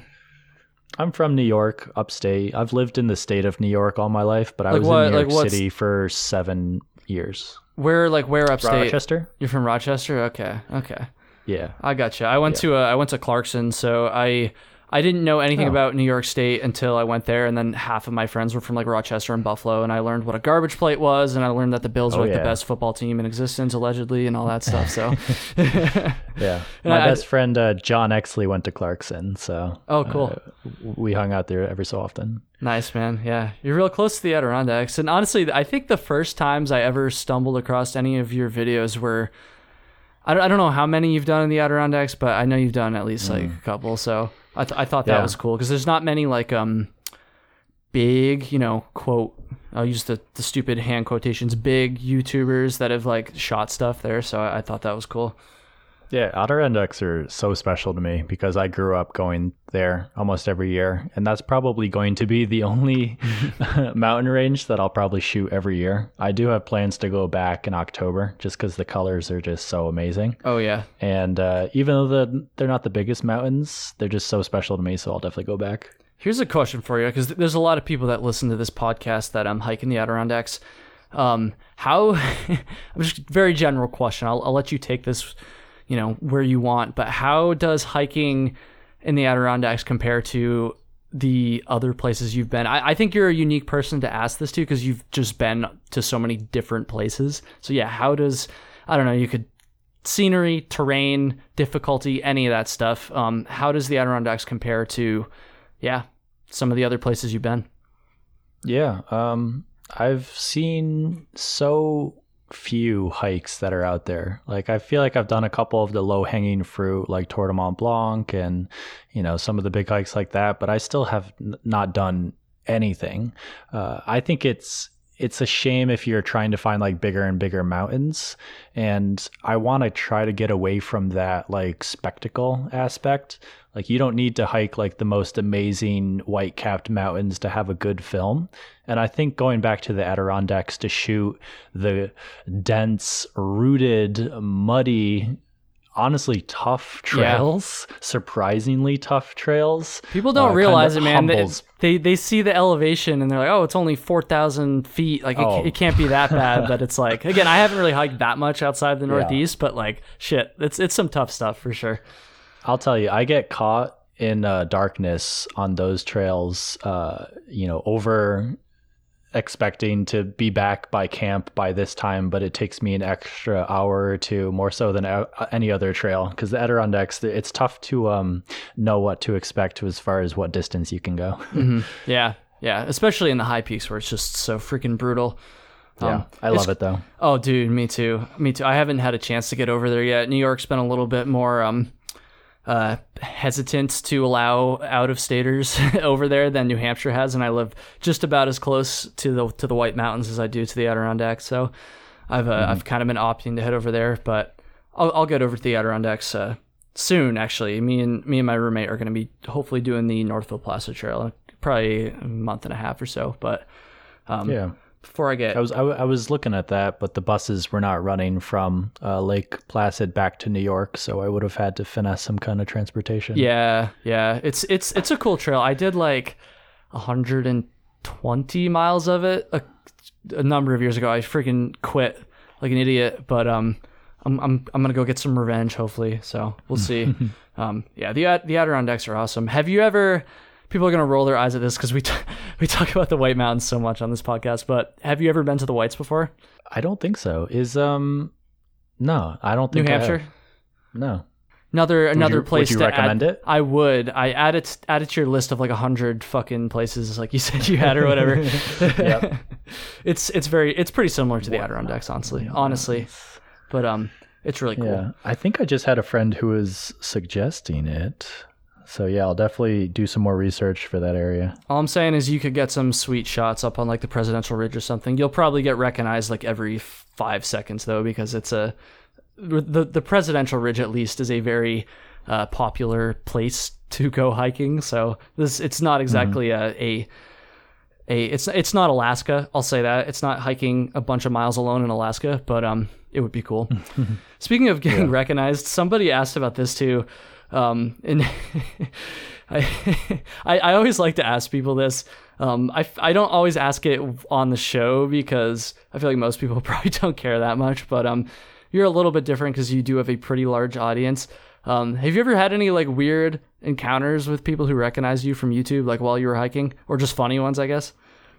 I'm from New York, upstate. I've lived in the state of New York all my life, but I Like was what- in New York like what's- City for seven years. Where like where upstate? Rochester? You're from Rochester? Okay, okay. Yeah. I gotcha. I went Yeah. to uh, I went to Clarkson, so I I didn't know anything Oh. about New York State until I went there, and then half of my friends were from like Rochester and Buffalo, and I learned what a garbage plate was, and I learned that the Bills Oh, were like yeah. the best football team in existence allegedly, and all that stuff. So Yeah. And My I- best friend, uh, John Exley, went to Clarkson. So Oh, cool. uh, we hung out there every so often. nice, man. Yeah, you're real close to the Adirondacks, and honestly, I think the first times I ever stumbled across any of your videos were. I don't, I don't know how many you've done in the Adirondacks, but I know you've done at least like a couple. So I, th- I thought that Yeah. was cool because there's not many like um big, you know, quote. I'll use the, the stupid hand quotations. Big YouTubers that have like shot stuff there. So I, I thought that was cool. Yeah, Adirondacks are so special to me because I grew up going there almost every year. And that's probably going to be the only mountain range that I'll probably shoot every year. I do have plans to go back in October just because the colors are just so amazing. Oh yeah, And uh, even though the, they're not the biggest mountains, they're just so special to me. So I'll definitely go back. here's a question for you because there's a lot of people that listen to this podcast that um hiking the Adirondacks. Um, how? I'm just very general question. I'll I'll let you take this. you know, where you want. But how does hiking in the Adirondacks compare to the other places you've been? I, I think you're a unique person to ask this to because you've just been to so many different places. So yeah, how does, I don't know, you could, scenery, terrain, difficulty, any of that stuff. Um, how does the Adirondacks compare to, yeah, some of the other places you've been? Yeah, um, I've seen so few hikes that are out there. Like, I feel like I've done a couple of the low-hanging fruit, like Tour de Mont Blanc and, you know, some of the big hikes like that, but I still have n- not done anything. Uh, I think it's it's a shame if you're trying to find like bigger and bigger mountains, and I want to try to get away from that like spectacle aspect. Like, you don't need to hike like the most amazing white-capped mountains to have a good film. And I think going back to the Adirondacks to shoot the dense, rooted, muddy, honestly tough trails, yeah. surprisingly tough trails. People don't uh, realize it, man. They, humbles. they they see the elevation and they're like, oh, it's only four thousand feet. Like, oh. it, it can't be that bad. But it's like, again, I haven't really hiked that much outside the Northeast, yeah. but like, shit, it's it's some tough stuff for sure. I'll tell you, I get caught in uh, darkness on those trails, uh, you know, over expecting to be back by camp by this time, but it takes me an extra hour or two, more so than a- any other trail, because the Adirondacks, it's tough to um, know what to expect as far as what distance you can go. mm-hmm. Yeah, yeah, especially in the high peaks where it's just so freaking brutal. Yeah, um, I love it though. Oh, dude, me too. Me too. I haven't had a chance to get over there yet. New York's been a little bit more um, uh, hesitant to allow out-of-staters over there than New Hampshire has, and I live just about as close to the to the White Mountains as I do to the Adirondacks. So I've uh, mm-hmm. I've kind of been opting to head over there, but I'll I'll get over to the Adirondacks uh, soon. Actually, me and me and my roommate are going to be hopefully doing the Northville Plaza Trail, probably a month and a half or so. But um, yeah. Before I get, I was I, I was looking at that, but the buses were not running from uh, Lake Placid back to New York, so I would have had to finesse some kind of transportation. Yeah, yeah, it's it's it's a cool trail. I did like one hundred twenty miles of it a, a number of years ago. I freaking quit like an idiot, but um, I'm I'm I'm gonna go get some revenge hopefully. So we'll see. um, yeah, the the Adirondacks are awesome. Have you ever? People are going to roll their eyes at this because we, t- we talk about the White Mountains so much on this podcast, but have you ever been to the Whites before? I don't think so. Is, um, no, I don't think New Hampshire? I have. No. Another another would you, place would you to recommend add, it? I would. I add it, add it to your list of like a hundred fucking places like you said you had or whatever. Yep. It's it's very, it's pretty similar to the Adirondacks, honestly, honestly. But um, it's really cool. Yeah, I think I just had a friend who was suggesting it. So yeah, I'll definitely do some more research for that area. All I'm saying is you could get some sweet shots up on like the Presidential Ridge or something. You'll probably get recognized like every five seconds though, because it's a the the Presidential Ridge at least is a very uh, popular place to go hiking. So this it's not exactly mm-hmm. a, a a it's it's not Alaska. I'll say that it's not hiking a bunch of miles alone in Alaska, but um it would be cool. Speaking of getting yeah. recognized, somebody asked about this too. Um, and I, I, I always like to ask people this. Um, I, I don't always ask it on the show because I feel like most people probably don't care that much, but, um, you're a little bit different because you do have a pretty large audience. Um, have you ever had any like weird encounters with people who recognize you from YouTube, like while you were hiking, or just funny ones, I guess?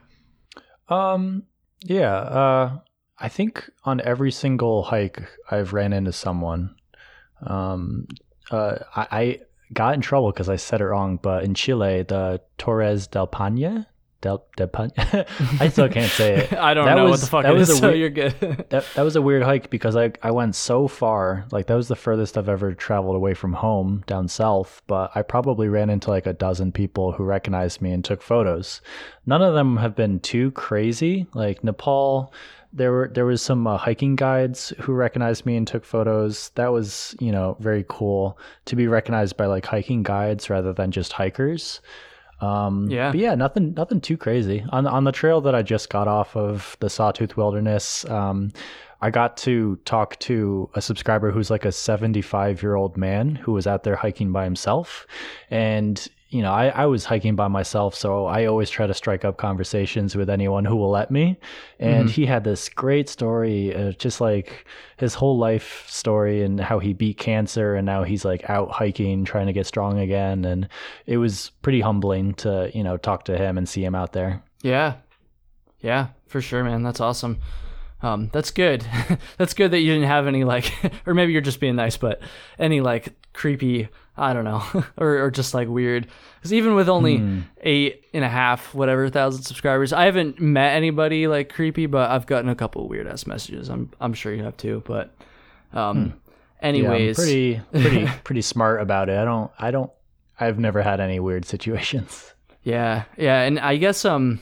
Um, yeah, uh, I think on every single hike I've ran into someone. Um, Uh, I, I got in trouble because I said it wrong, but in Chile, the Torres del Paine, del, del Paine, I still can't say it. I don't that know was, what the fuck that it was is, a so weird, you're good. that, that was a weird hike because I, I went so far, like that was the furthest I've ever traveled away from home down south, but I probably ran into like a dozen people who recognized me and took photos. None of them have been too crazy, like Nepal. There were there was some uh, hiking guides who recognized me and took photos. That was, you know, very cool to be recognized by like hiking guides rather than just hikers. Um, yeah. But yeah, nothing nothing too crazy. On on the trail that I just got off of, the Sawtooth Wilderness, um, I got to talk to a subscriber who's like a seventy-five year old man who was out there hiking by himself, and you know, I, I was hiking by myself, so I always try to strike up conversations with anyone who will let me. And mm-hmm. he had this great story, uh, just like his whole life story and how he beat cancer and now he's like out hiking, trying to get strong again. And it was pretty humbling to, you know, talk to him and see him out there. Yeah. Yeah, for sure, man. That's awesome. Um, that's good. That's good that you didn't have any like, or maybe you're just being nice, but any like creepy, I don't know, or, or just like weird. Because even with only mm. eight and a half, whatever, thousand subscribers, I haven't met anybody like creepy, but I've gotten a couple of weird ass messages. I'm I'm sure you have too. But, um, mm. anyways, yeah, I'm pretty pretty pretty smart about it. I don't I don't I've never had any weird situations. Yeah, yeah, and I guess um.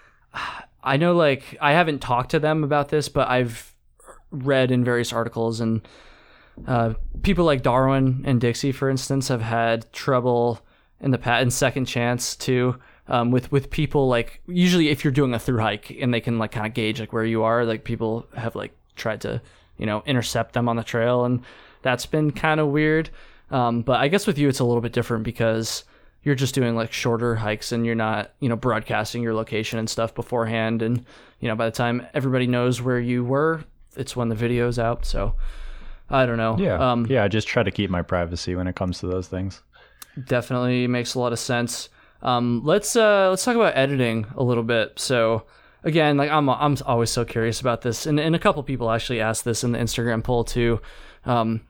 I know, like, I haven't talked to them about this, but I've read in various articles, and uh, people like Darwin and Dixie, for instance, have had trouble in the past, and Second Chance too, um, with with people like, usually if you're doing a through hike and they can like kind of gauge like where you are, like people have like tried to, you know, intercept them on the trail, and that's been kind of weird. Um, but I guess with you, it's a little bit different because you're just doing like shorter hikes and you're not, you know, broadcasting your location and stuff beforehand. And, you know, by the time everybody knows where you were, it's when the video's out. So I don't know. Yeah. Um, yeah. I just try to keep my privacy when it comes to those things. Definitely makes a lot of sense. Um, let's, uh, let's talk about editing a little bit. So again, like I'm, I'm always so curious about this. And, and a couple people actually asked this in the Instagram poll too. Um,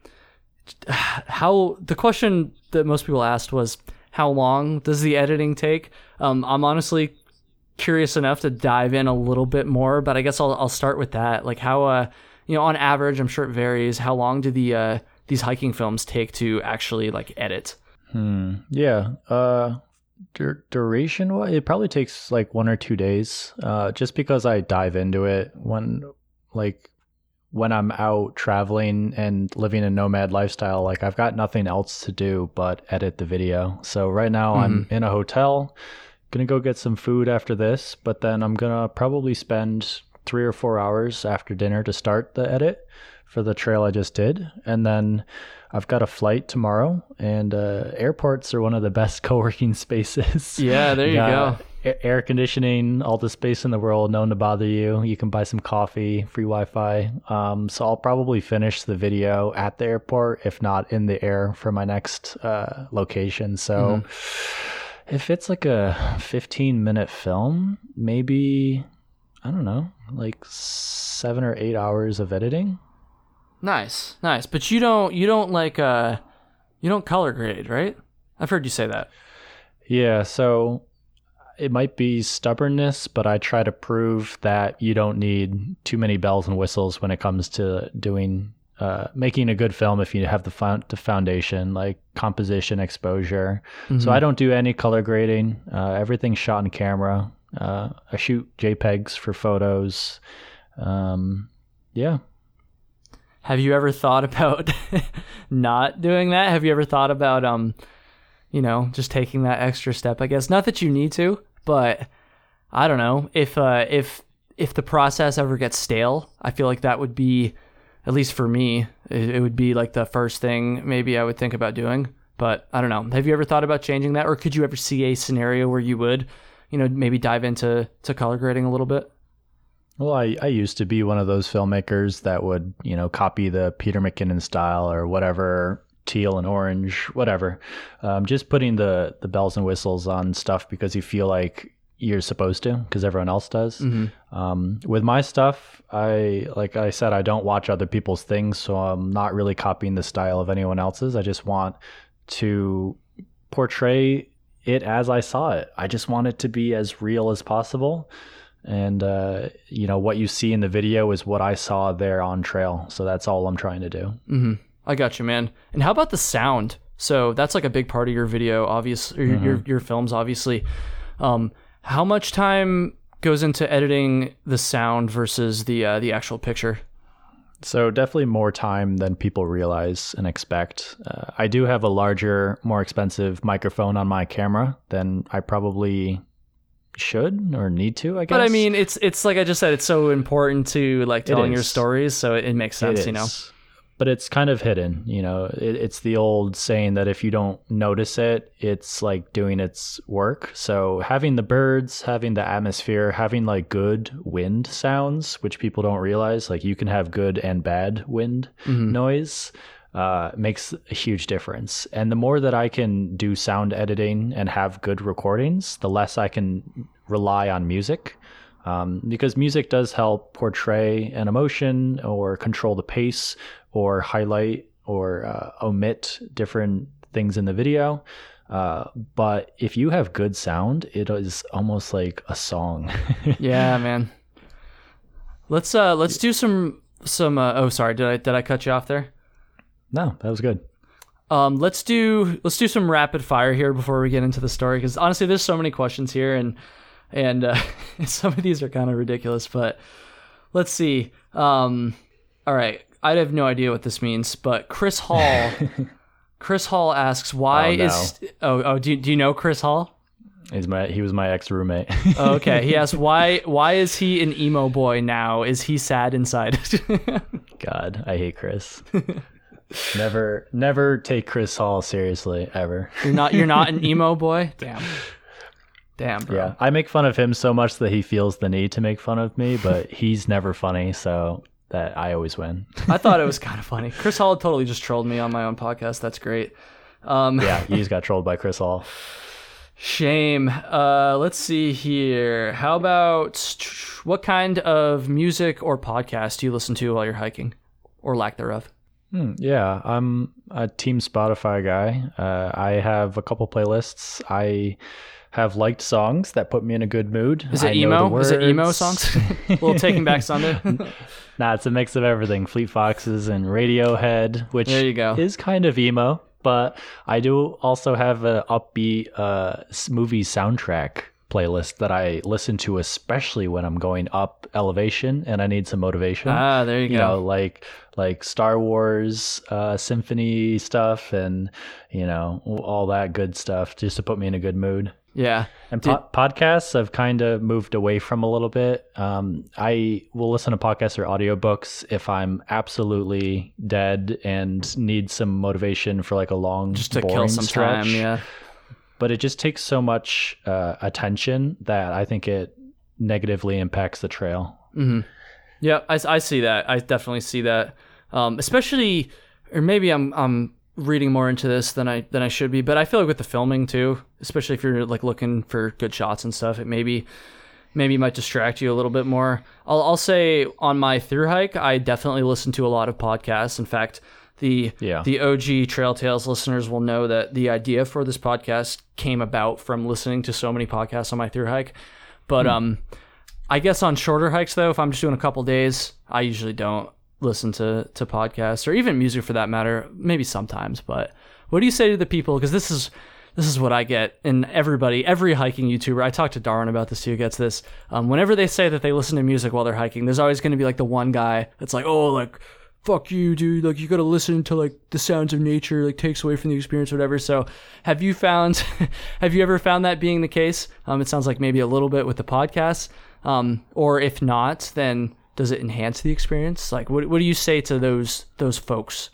how the question that most people asked was, how long does the editing take? Um, I'm honestly curious enough to dive in a little bit more, but I guess I'll I'll start with that. Like how, uh, you know, on average, I'm sure it varies. How long do the uh, these hiking films take to actually like edit? Hmm. Yeah. Uh, dur- duration? It probably takes like one or two days. Uh, just because I dive into it when, like, when I'm out traveling and living a nomad lifestyle, like I've got nothing else to do but edit the video. So right now mm-hmm. I'm in a hotel, gonna go get some food after this, but then I'm gonna probably spend three or four hours after dinner to start the edit for the trail I just did. And then I've got a flight tomorrow, and uh, airports are one of the best co-working spaces. Yeah, there you go. Air conditioning, all the space in the world, no one to bother you. You can buy some coffee, free Wi-Fi. Um, so I'll probably finish the video at the airport, if not in the air for my next uh, location. So mm-hmm. if it's like a fifteen minute film, maybe, I don't know, like seven or eight hours of editing. Nice, nice. But you don't, you don't like, uh, you don't color grade, right? I've heard you say that. Yeah, so it might be stubbornness, but I try to prove that you don't need too many bells and whistles when it comes to doing, uh, making a good film if you have the, fo- the foundation, like composition, exposure. Mm-hmm. So I don't do any color grading. Uh, everything's shot on camera. Uh, I shoot JPEGs for photos. Um, yeah. Have you ever thought about not doing that? Have you ever thought about, um, you know, just taking that extra step, I guess? Not that you need to, but I don't know. If uh, if if the process ever gets stale, I feel like that would be, at least for me, it, it would be like the first thing maybe I would think about doing. But I don't know. Have you ever thought about changing that? Or could you ever see a scenario where you would, you know, maybe dive into to color grading a little bit? Well, I, I used to be one of those filmmakers that would, you know, copy the Peter McKinnon style or whatever, teal and orange, whatever. Um, just putting the, the bells and whistles on stuff because you feel like you're supposed to, because everyone else does. Mm-hmm. Um, with my stuff, I, like I said, I don't watch other people's things, so I'm not really copying the style of anyone else's. I just want to portray it as I saw it. I just want it to be as real as possible. And, uh, you know, what you see in the video is what I saw there on trail. So that's all I'm trying to do. Mm-hmm. I got you, man. And how about the sound? So that's like a big part of your video, obviously, mm-hmm. your, your films, obviously. Um, how much time goes into editing the sound versus the uh, the actual picture? So definitely more time than people realize and expect. Uh, I do have a larger, more expensive microphone on my camera than I probably should or need to, I guess. But I mean, it's it's like I just said, it's so important to like telling your stories, so it, it makes sense, it you know. but it's kind of hidden. You know, it, it's the old saying that if you don't notice it, it's like doing its work. So having the birds, having the atmosphere, having like good wind sounds, which people don't realize, like you can have good and bad wind mm-hmm. noise, uh, makes a huge difference. And the more that I can do sound editing and have good recordings, the less I can rely on music. Um, because music does help portray an emotion or control the pace or highlight or uh, omit different things in the video. Uh, but if you have good sound, it is almost like a song. Yeah, man. Let's uh, let's do some some. Uh, oh, sorry, did I did I cut you off there? No, that was good. Um, let's do let's do some rapid fire here before we get into the story, because honestly, there's so many questions here, and. And uh, some of these are kind of ridiculous, but let's see. Um, all right. I have no idea what this means, but Chris Hall, Chris Hall asks, why oh, no. is, oh, oh, do, do you know Chris Hall? He's my, he was my ex-roommate. Oh, okay. He asks, why, why is he an emo boy now? Is he sad inside? God, I hate Chris. never, never take Chris Hall seriously, ever. You're not, you're not an emo boy? Damn. Damn, bro. Yeah, I make fun of him so much that he feels the need to make fun of me, but he's never funny, so that I always win. I thought it was kind of funny. Chris Hall totally just trolled me on my own podcast. That's great. Um, yeah, you just got trolled by Chris Hall. Shame. Uh, let's see here. How about what kind of music or podcast do you listen to while you're hiking, or lack thereof? Hmm, yeah, I'm a Team Spotify guy. Uh, I have a couple playlists. I have liked songs that put me in a good mood. Is it I emo? Is it emo songs? A little Taking Back Sunday? Nah, it's a mix of everything. Fleet Foxes and Radiohead, which there you go. is kind of emo, but I do also have an upbeat uh, movie soundtrack playlist that I listen to, especially when I'm going up elevation and I need some motivation. Ah, there you, you go. Know, like like Star Wars uh, symphony stuff and, you know, all that good stuff just to put me in a good mood. Yeah. And po- podcasts I've kind of moved away from a little bit. Um, I will listen to podcasts or audiobooks if I'm absolutely dead and need some motivation for like a long, just to boring kill some stretch. time. Yeah. But it just takes so much uh, attention that I think it negatively impacts the trail. Mm-hmm. Yeah, I, I see that. I definitely see that. Um, especially, or maybe I'm I'm reading more into this than I than I should be. But I feel like with the filming too, especially if you're like looking for good shots and stuff, it maybe maybe might distract you a little bit more. I'll I'll say on my through hike, I definitely listen to a lot of podcasts. In fact, the yeah. the O G Trail Tales listeners will know that the idea for this podcast came about from listening to so many podcasts on my through hike. But hmm. um, I guess on shorter hikes though, if I'm just doing a couple days, I usually don't listen to to podcasts or even music for that matter. Maybe sometimes, but what do you say to the people? Because this is this is what I get, and everybody, every hiking YouTuber, I talked to Darwin about this too, gets this. Um, whenever they say that they listen to music while they're hiking, there's always going to be like the one guy that's like, oh, like, fuck you, dude. Like, you got to listen to like the sounds of nature, like takes away from the experience or whatever. So have you found, have you ever found that being the case? Um, it sounds like maybe a little bit with the podcast. Um, or if not, then does it enhance the experience? Like, what what do you say to those those folks?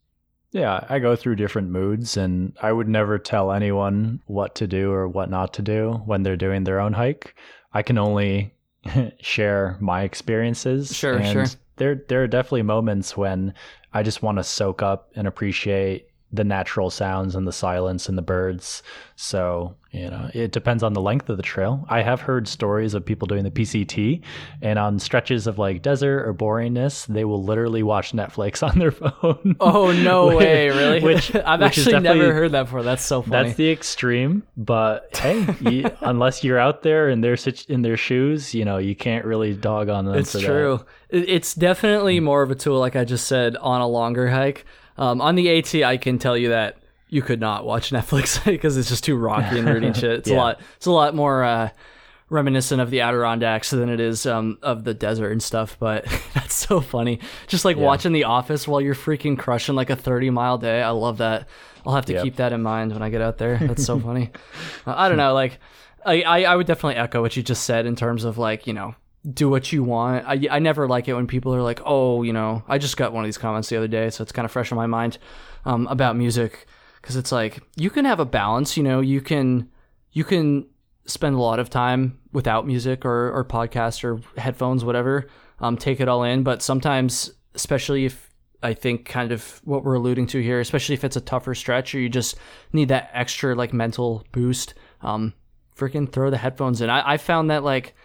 Yeah, I go through different moods, and I would never tell anyone what to do or what not to do when they're doing their own hike. I can only share my experiences. Sure, and sure. There, there are definitely moments when I just want to soak up and appreciate the natural sounds and the silence and the birds. So, you know, it depends on the length of the trail. I have heard stories of people doing the P C T, and on stretches of like desert or boringness, they will literally watch Netflix on their phone. Oh, no which, way, really? Which I've which actually never heard that before. That's so funny. That's the extreme, but hey, you, unless you're out there in their in their shoes, you know, you can't really dog on them. It's for true. That. It's definitely more of a tool, like I just said, on a longer hike. Um, on the AT, I can tell you that you could not watch Netflix because it's just too rocky and rooty and shit. It's yeah. a lot. It's a lot more uh, reminiscent of the Adirondacks than it is um, of the desert and stuff. But that's so funny. Just like yeah. watching The Office while you're freaking crushing like a thirty mile day. I love that. I'll have to yep. keep that in mind when I get out there. That's so funny. uh, I don't know. Like I, I, I would definitely echo what you just said in terms of like, you know, do what you want. I, I never like it when people are like, oh, you know, I just got one of these comments the other day, so it's kind of fresh in my mind um, about music, because it's like, you can have a balance, you know, you can you can spend a lot of time without music or, or podcast or headphones, whatever, um, take it all in, but sometimes, especially if, I think kind of what we're alluding to here, especially if it's a tougher stretch or you just need that extra like mental boost, um, freaking throw the headphones in. I, I found that like,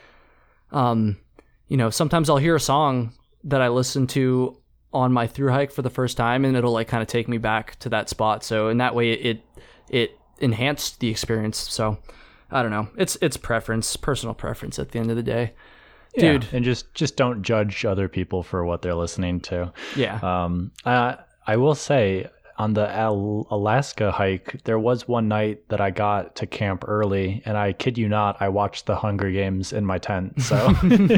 um, you know, sometimes I'll hear a song that I listen to on my through hike for the first time, and it'll like kind of take me back to that spot. So in that way, it it enhanced the experience. So I don't know. It's it's preference, personal preference at the end of the day. Yeah, dude. And just just don't judge other people for what they're listening to. Yeah. Um, I I will say, on the Al- Alaska hike, there was one night that I got to camp early, and I kid you not, I watched the Hunger Games in my tent. So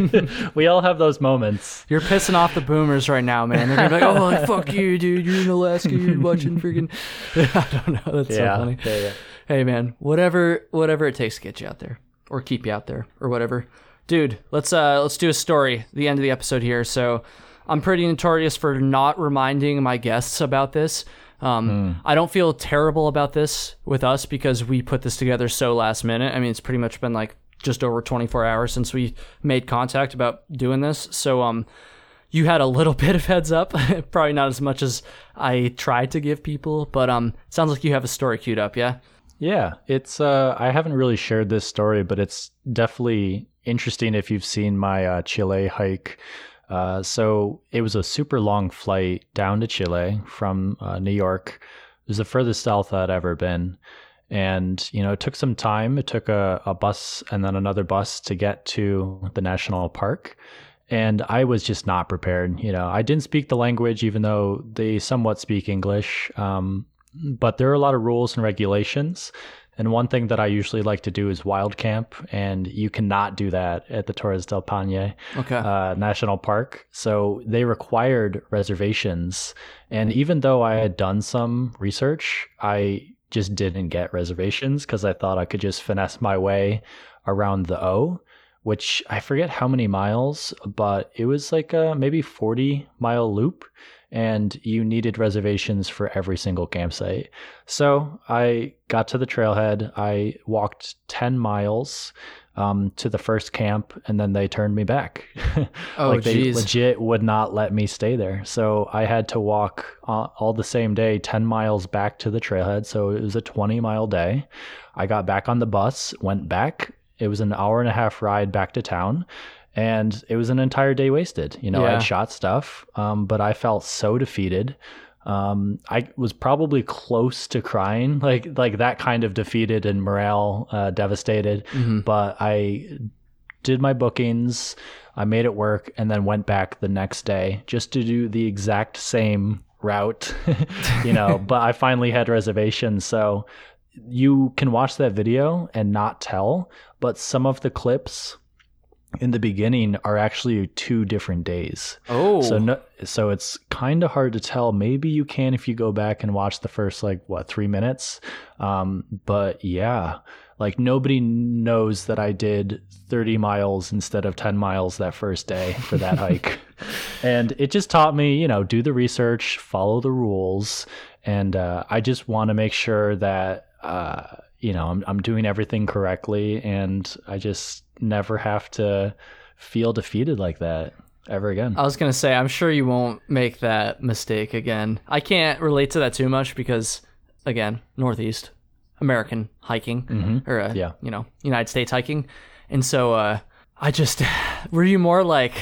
we all have those moments. You're pissing off the boomers right now, man. They're gonna be like, "Oh, like, fuck you, dude. You're in Alaska. You're watching freaking." I don't know. That's yeah, so funny. Yeah, yeah. Hey, man. Whatever, whatever it takes to get you out there, or keep you out there, or whatever. Dude, let's uh let's do a story. The end of the episode here. So, I'm pretty notorious for not reminding my guests about this. Um, mm. I don't feel terrible about this with us because we put this together so last minute. I mean, it's pretty much been like just over twenty-four hours since we made contact about doing this. So, um, you had a little bit of heads up, probably not as much as I tried to give people, but um, it sounds like you have a story queued up, yeah? Yeah, it's uh, I haven't really shared this story, but it's definitely interesting if you've seen my uh, Chile hike. Uh, so it was a super long flight down to Chile from uh, New York. It was the furthest south I'd ever been. And, you know, it took some time. It took a, a bus and then another bus to get to the national park. And I was just not prepared. You know, I didn't speak the language, even though they somewhat speak English. Um, but there are a lot of rules and regulations. And one thing that I usually like to do is wild camp, and you cannot do that at the Torres del Paine okay. uh, National Park. So they required reservations. And even though I had done some research, I just didn't get reservations because I thought I could just finesse my way around the O, which I forget how many miles, but it was like a maybe forty mile loop. And you needed reservations for every single campsite. So I got to the trailhead. I walked ten miles um, to the first camp, and then they turned me back. Oh, like they geez. legit would not let me stay there. So I had to walk uh, all the same day, ten miles back to the trailhead. So it was a twenty mile day. I got back on the bus, went back. It was an hour and a half ride back to town. And it was an entire day wasted. You know, yeah. I had shot stuff, um, but I felt so defeated. Um, I was probably close to crying, like like that kind of defeated and morale uh, devastated. Mm-hmm. But I did my bookings, I made it work, and then went back the next day just to do the exact same route, you know, but I finally had reservations. So you can watch that video and not tell, but some of the clips in the beginning are actually two different days. Oh. So no, so it's kind of hard to tell. Maybe you can if you go back and watch the first, like, what, three minutes? Um, but yeah, like nobody knows that I did thirty miles instead of ten miles that first day for that hike. And it just taught me, you know, do the research, follow the rules. And uh, I just want to make sure that, uh, you know, I'm, I'm doing everything correctly. And I just never have to feel defeated like that ever again. I was going to say, I'm sure you won't make that mistake again. I can't relate to that too much because, again, Northeast American hiking, mm-hmm. or, uh, yeah. you know, United States hiking. And so uh, I just, were you more like,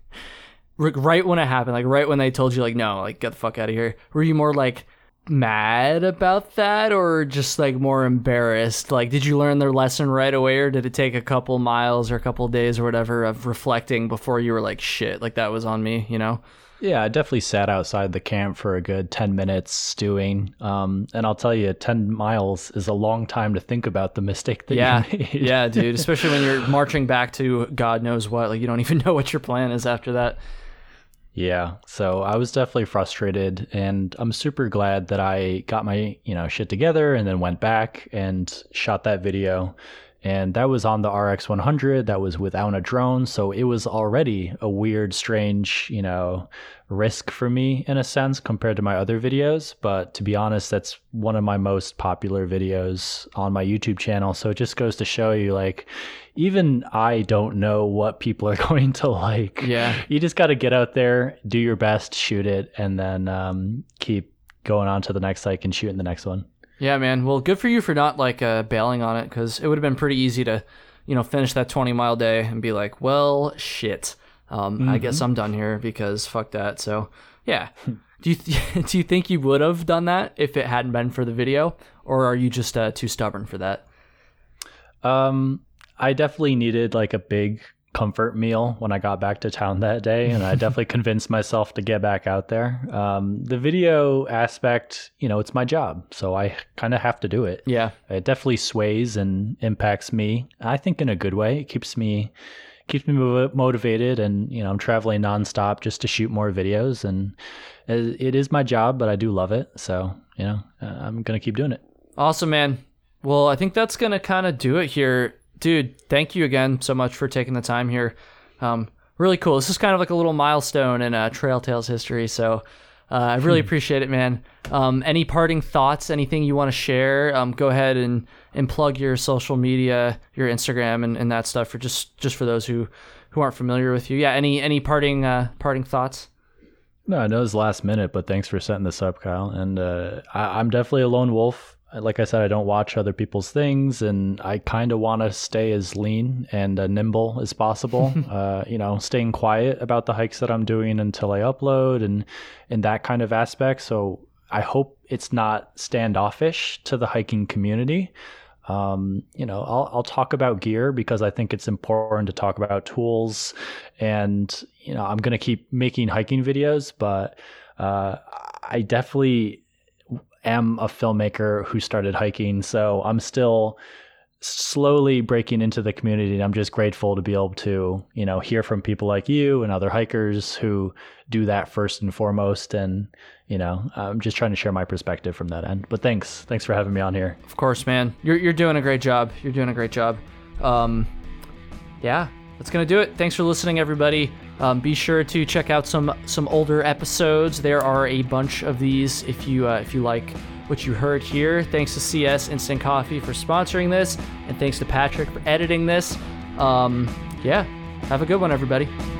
right when it happened, like right when they told you, like, no, like, get the fuck out of here, were you more like mad about that, or just like more embarrassed? Like, did you learn their lesson right away, or did it take a couple miles or a couple days or whatever of reflecting before you were like, shit, like that was on me, you know? Yeah, I definitely sat outside the camp for a good ten minutes stewing. Um, and I'll tell you, ten miles is a long time to think about the mistake that yeah. you made. Yeah, dude, especially when you're marching back to God knows what, like you don't even know what your plan is after that. Yeah, so I was definitely frustrated, and I'm super glad that I got my, you know, shit together and then went back and shot that video. And that was on the R X one hundred. That was without a drone. So it was already a weird, strange, you know, risk for me in a sense compared to my other videos. But to be honest, that's one of my most popular videos on my YouTube channel. So it just goes to show you, like, even I don't know what people are going to like. Yeah. You just got to get out there, do your best, shoot it, and then um, keep going on to the next hike and shooting the next one. Yeah, man. Well, good for you for not like uh, bailing on it, because it would have been pretty easy to, you know, finish that twenty mile day and be like, well, shit. Um, mm-hmm. I guess I'm done here because fuck that. So, yeah. do you th- do you think you would have done that if it hadn't been for the video, or are you just uh, too stubborn for that? Um, I definitely needed like a big comfort meal when I got back to town that day, and I definitely convinced myself to get back out there. Um, the video aspect, you know, it's my job, so I kind of have to do it. Yeah. It definitely sways and impacts me, I think, in a good way. It keeps me keeps me motivated, and, you know, I'm traveling nonstop just to shoot more videos, and it is my job, but I do love it. So, you know, I'm going to keep doing it. Awesome, man. Well, I think that's going to kind of do it here. Dude, thank you again so much for taking the time here. Um, really cool. This is kind of like a little milestone in uh, Trail Tales history, so uh, I really appreciate it, man. Um, any parting thoughts, anything you want to share, um, go ahead and, and plug your social media, your Instagram, and, and that stuff for just, just for those who, who aren't familiar with you. Yeah, any any parting uh, parting thoughts? No, I know it's last minute, but thanks for setting this up, Kyle. And uh, I, I'm definitely a lone wolf. Like I said, I don't watch other people's things, and I kind of want to stay as lean and uh, nimble as possible. uh, you know, staying quiet about the hikes that I'm doing until I upload, and in that kind of aspect. So I hope it's not standoffish to the hiking community. Um, you know, I'll, I'll talk about gear because I think it's important to talk about tools, and, you know, I'm going to keep making hiking videos, but uh, I definitely am a filmmaker who started hiking, so I'm still slowly breaking into the community, and I'm just grateful to be able to, you know, hear from people like you and other hikers who do that first and foremost. And, you know, I'm just trying to share my perspective from that end. But thanks thanks for having me on here. Of course, man. You're you're doing a great job. You're doing a great job. Um, yeah, that's gonna do it. Thanks for listening, everybody. Um, be sure to check out some some older episodes. There are a bunch of these if you uh, if you like what you heard here. Thanks to C S Instant Coffee for sponsoring this, and thanks to Patrick for editing this. Um, yeah, have a good one, everybody.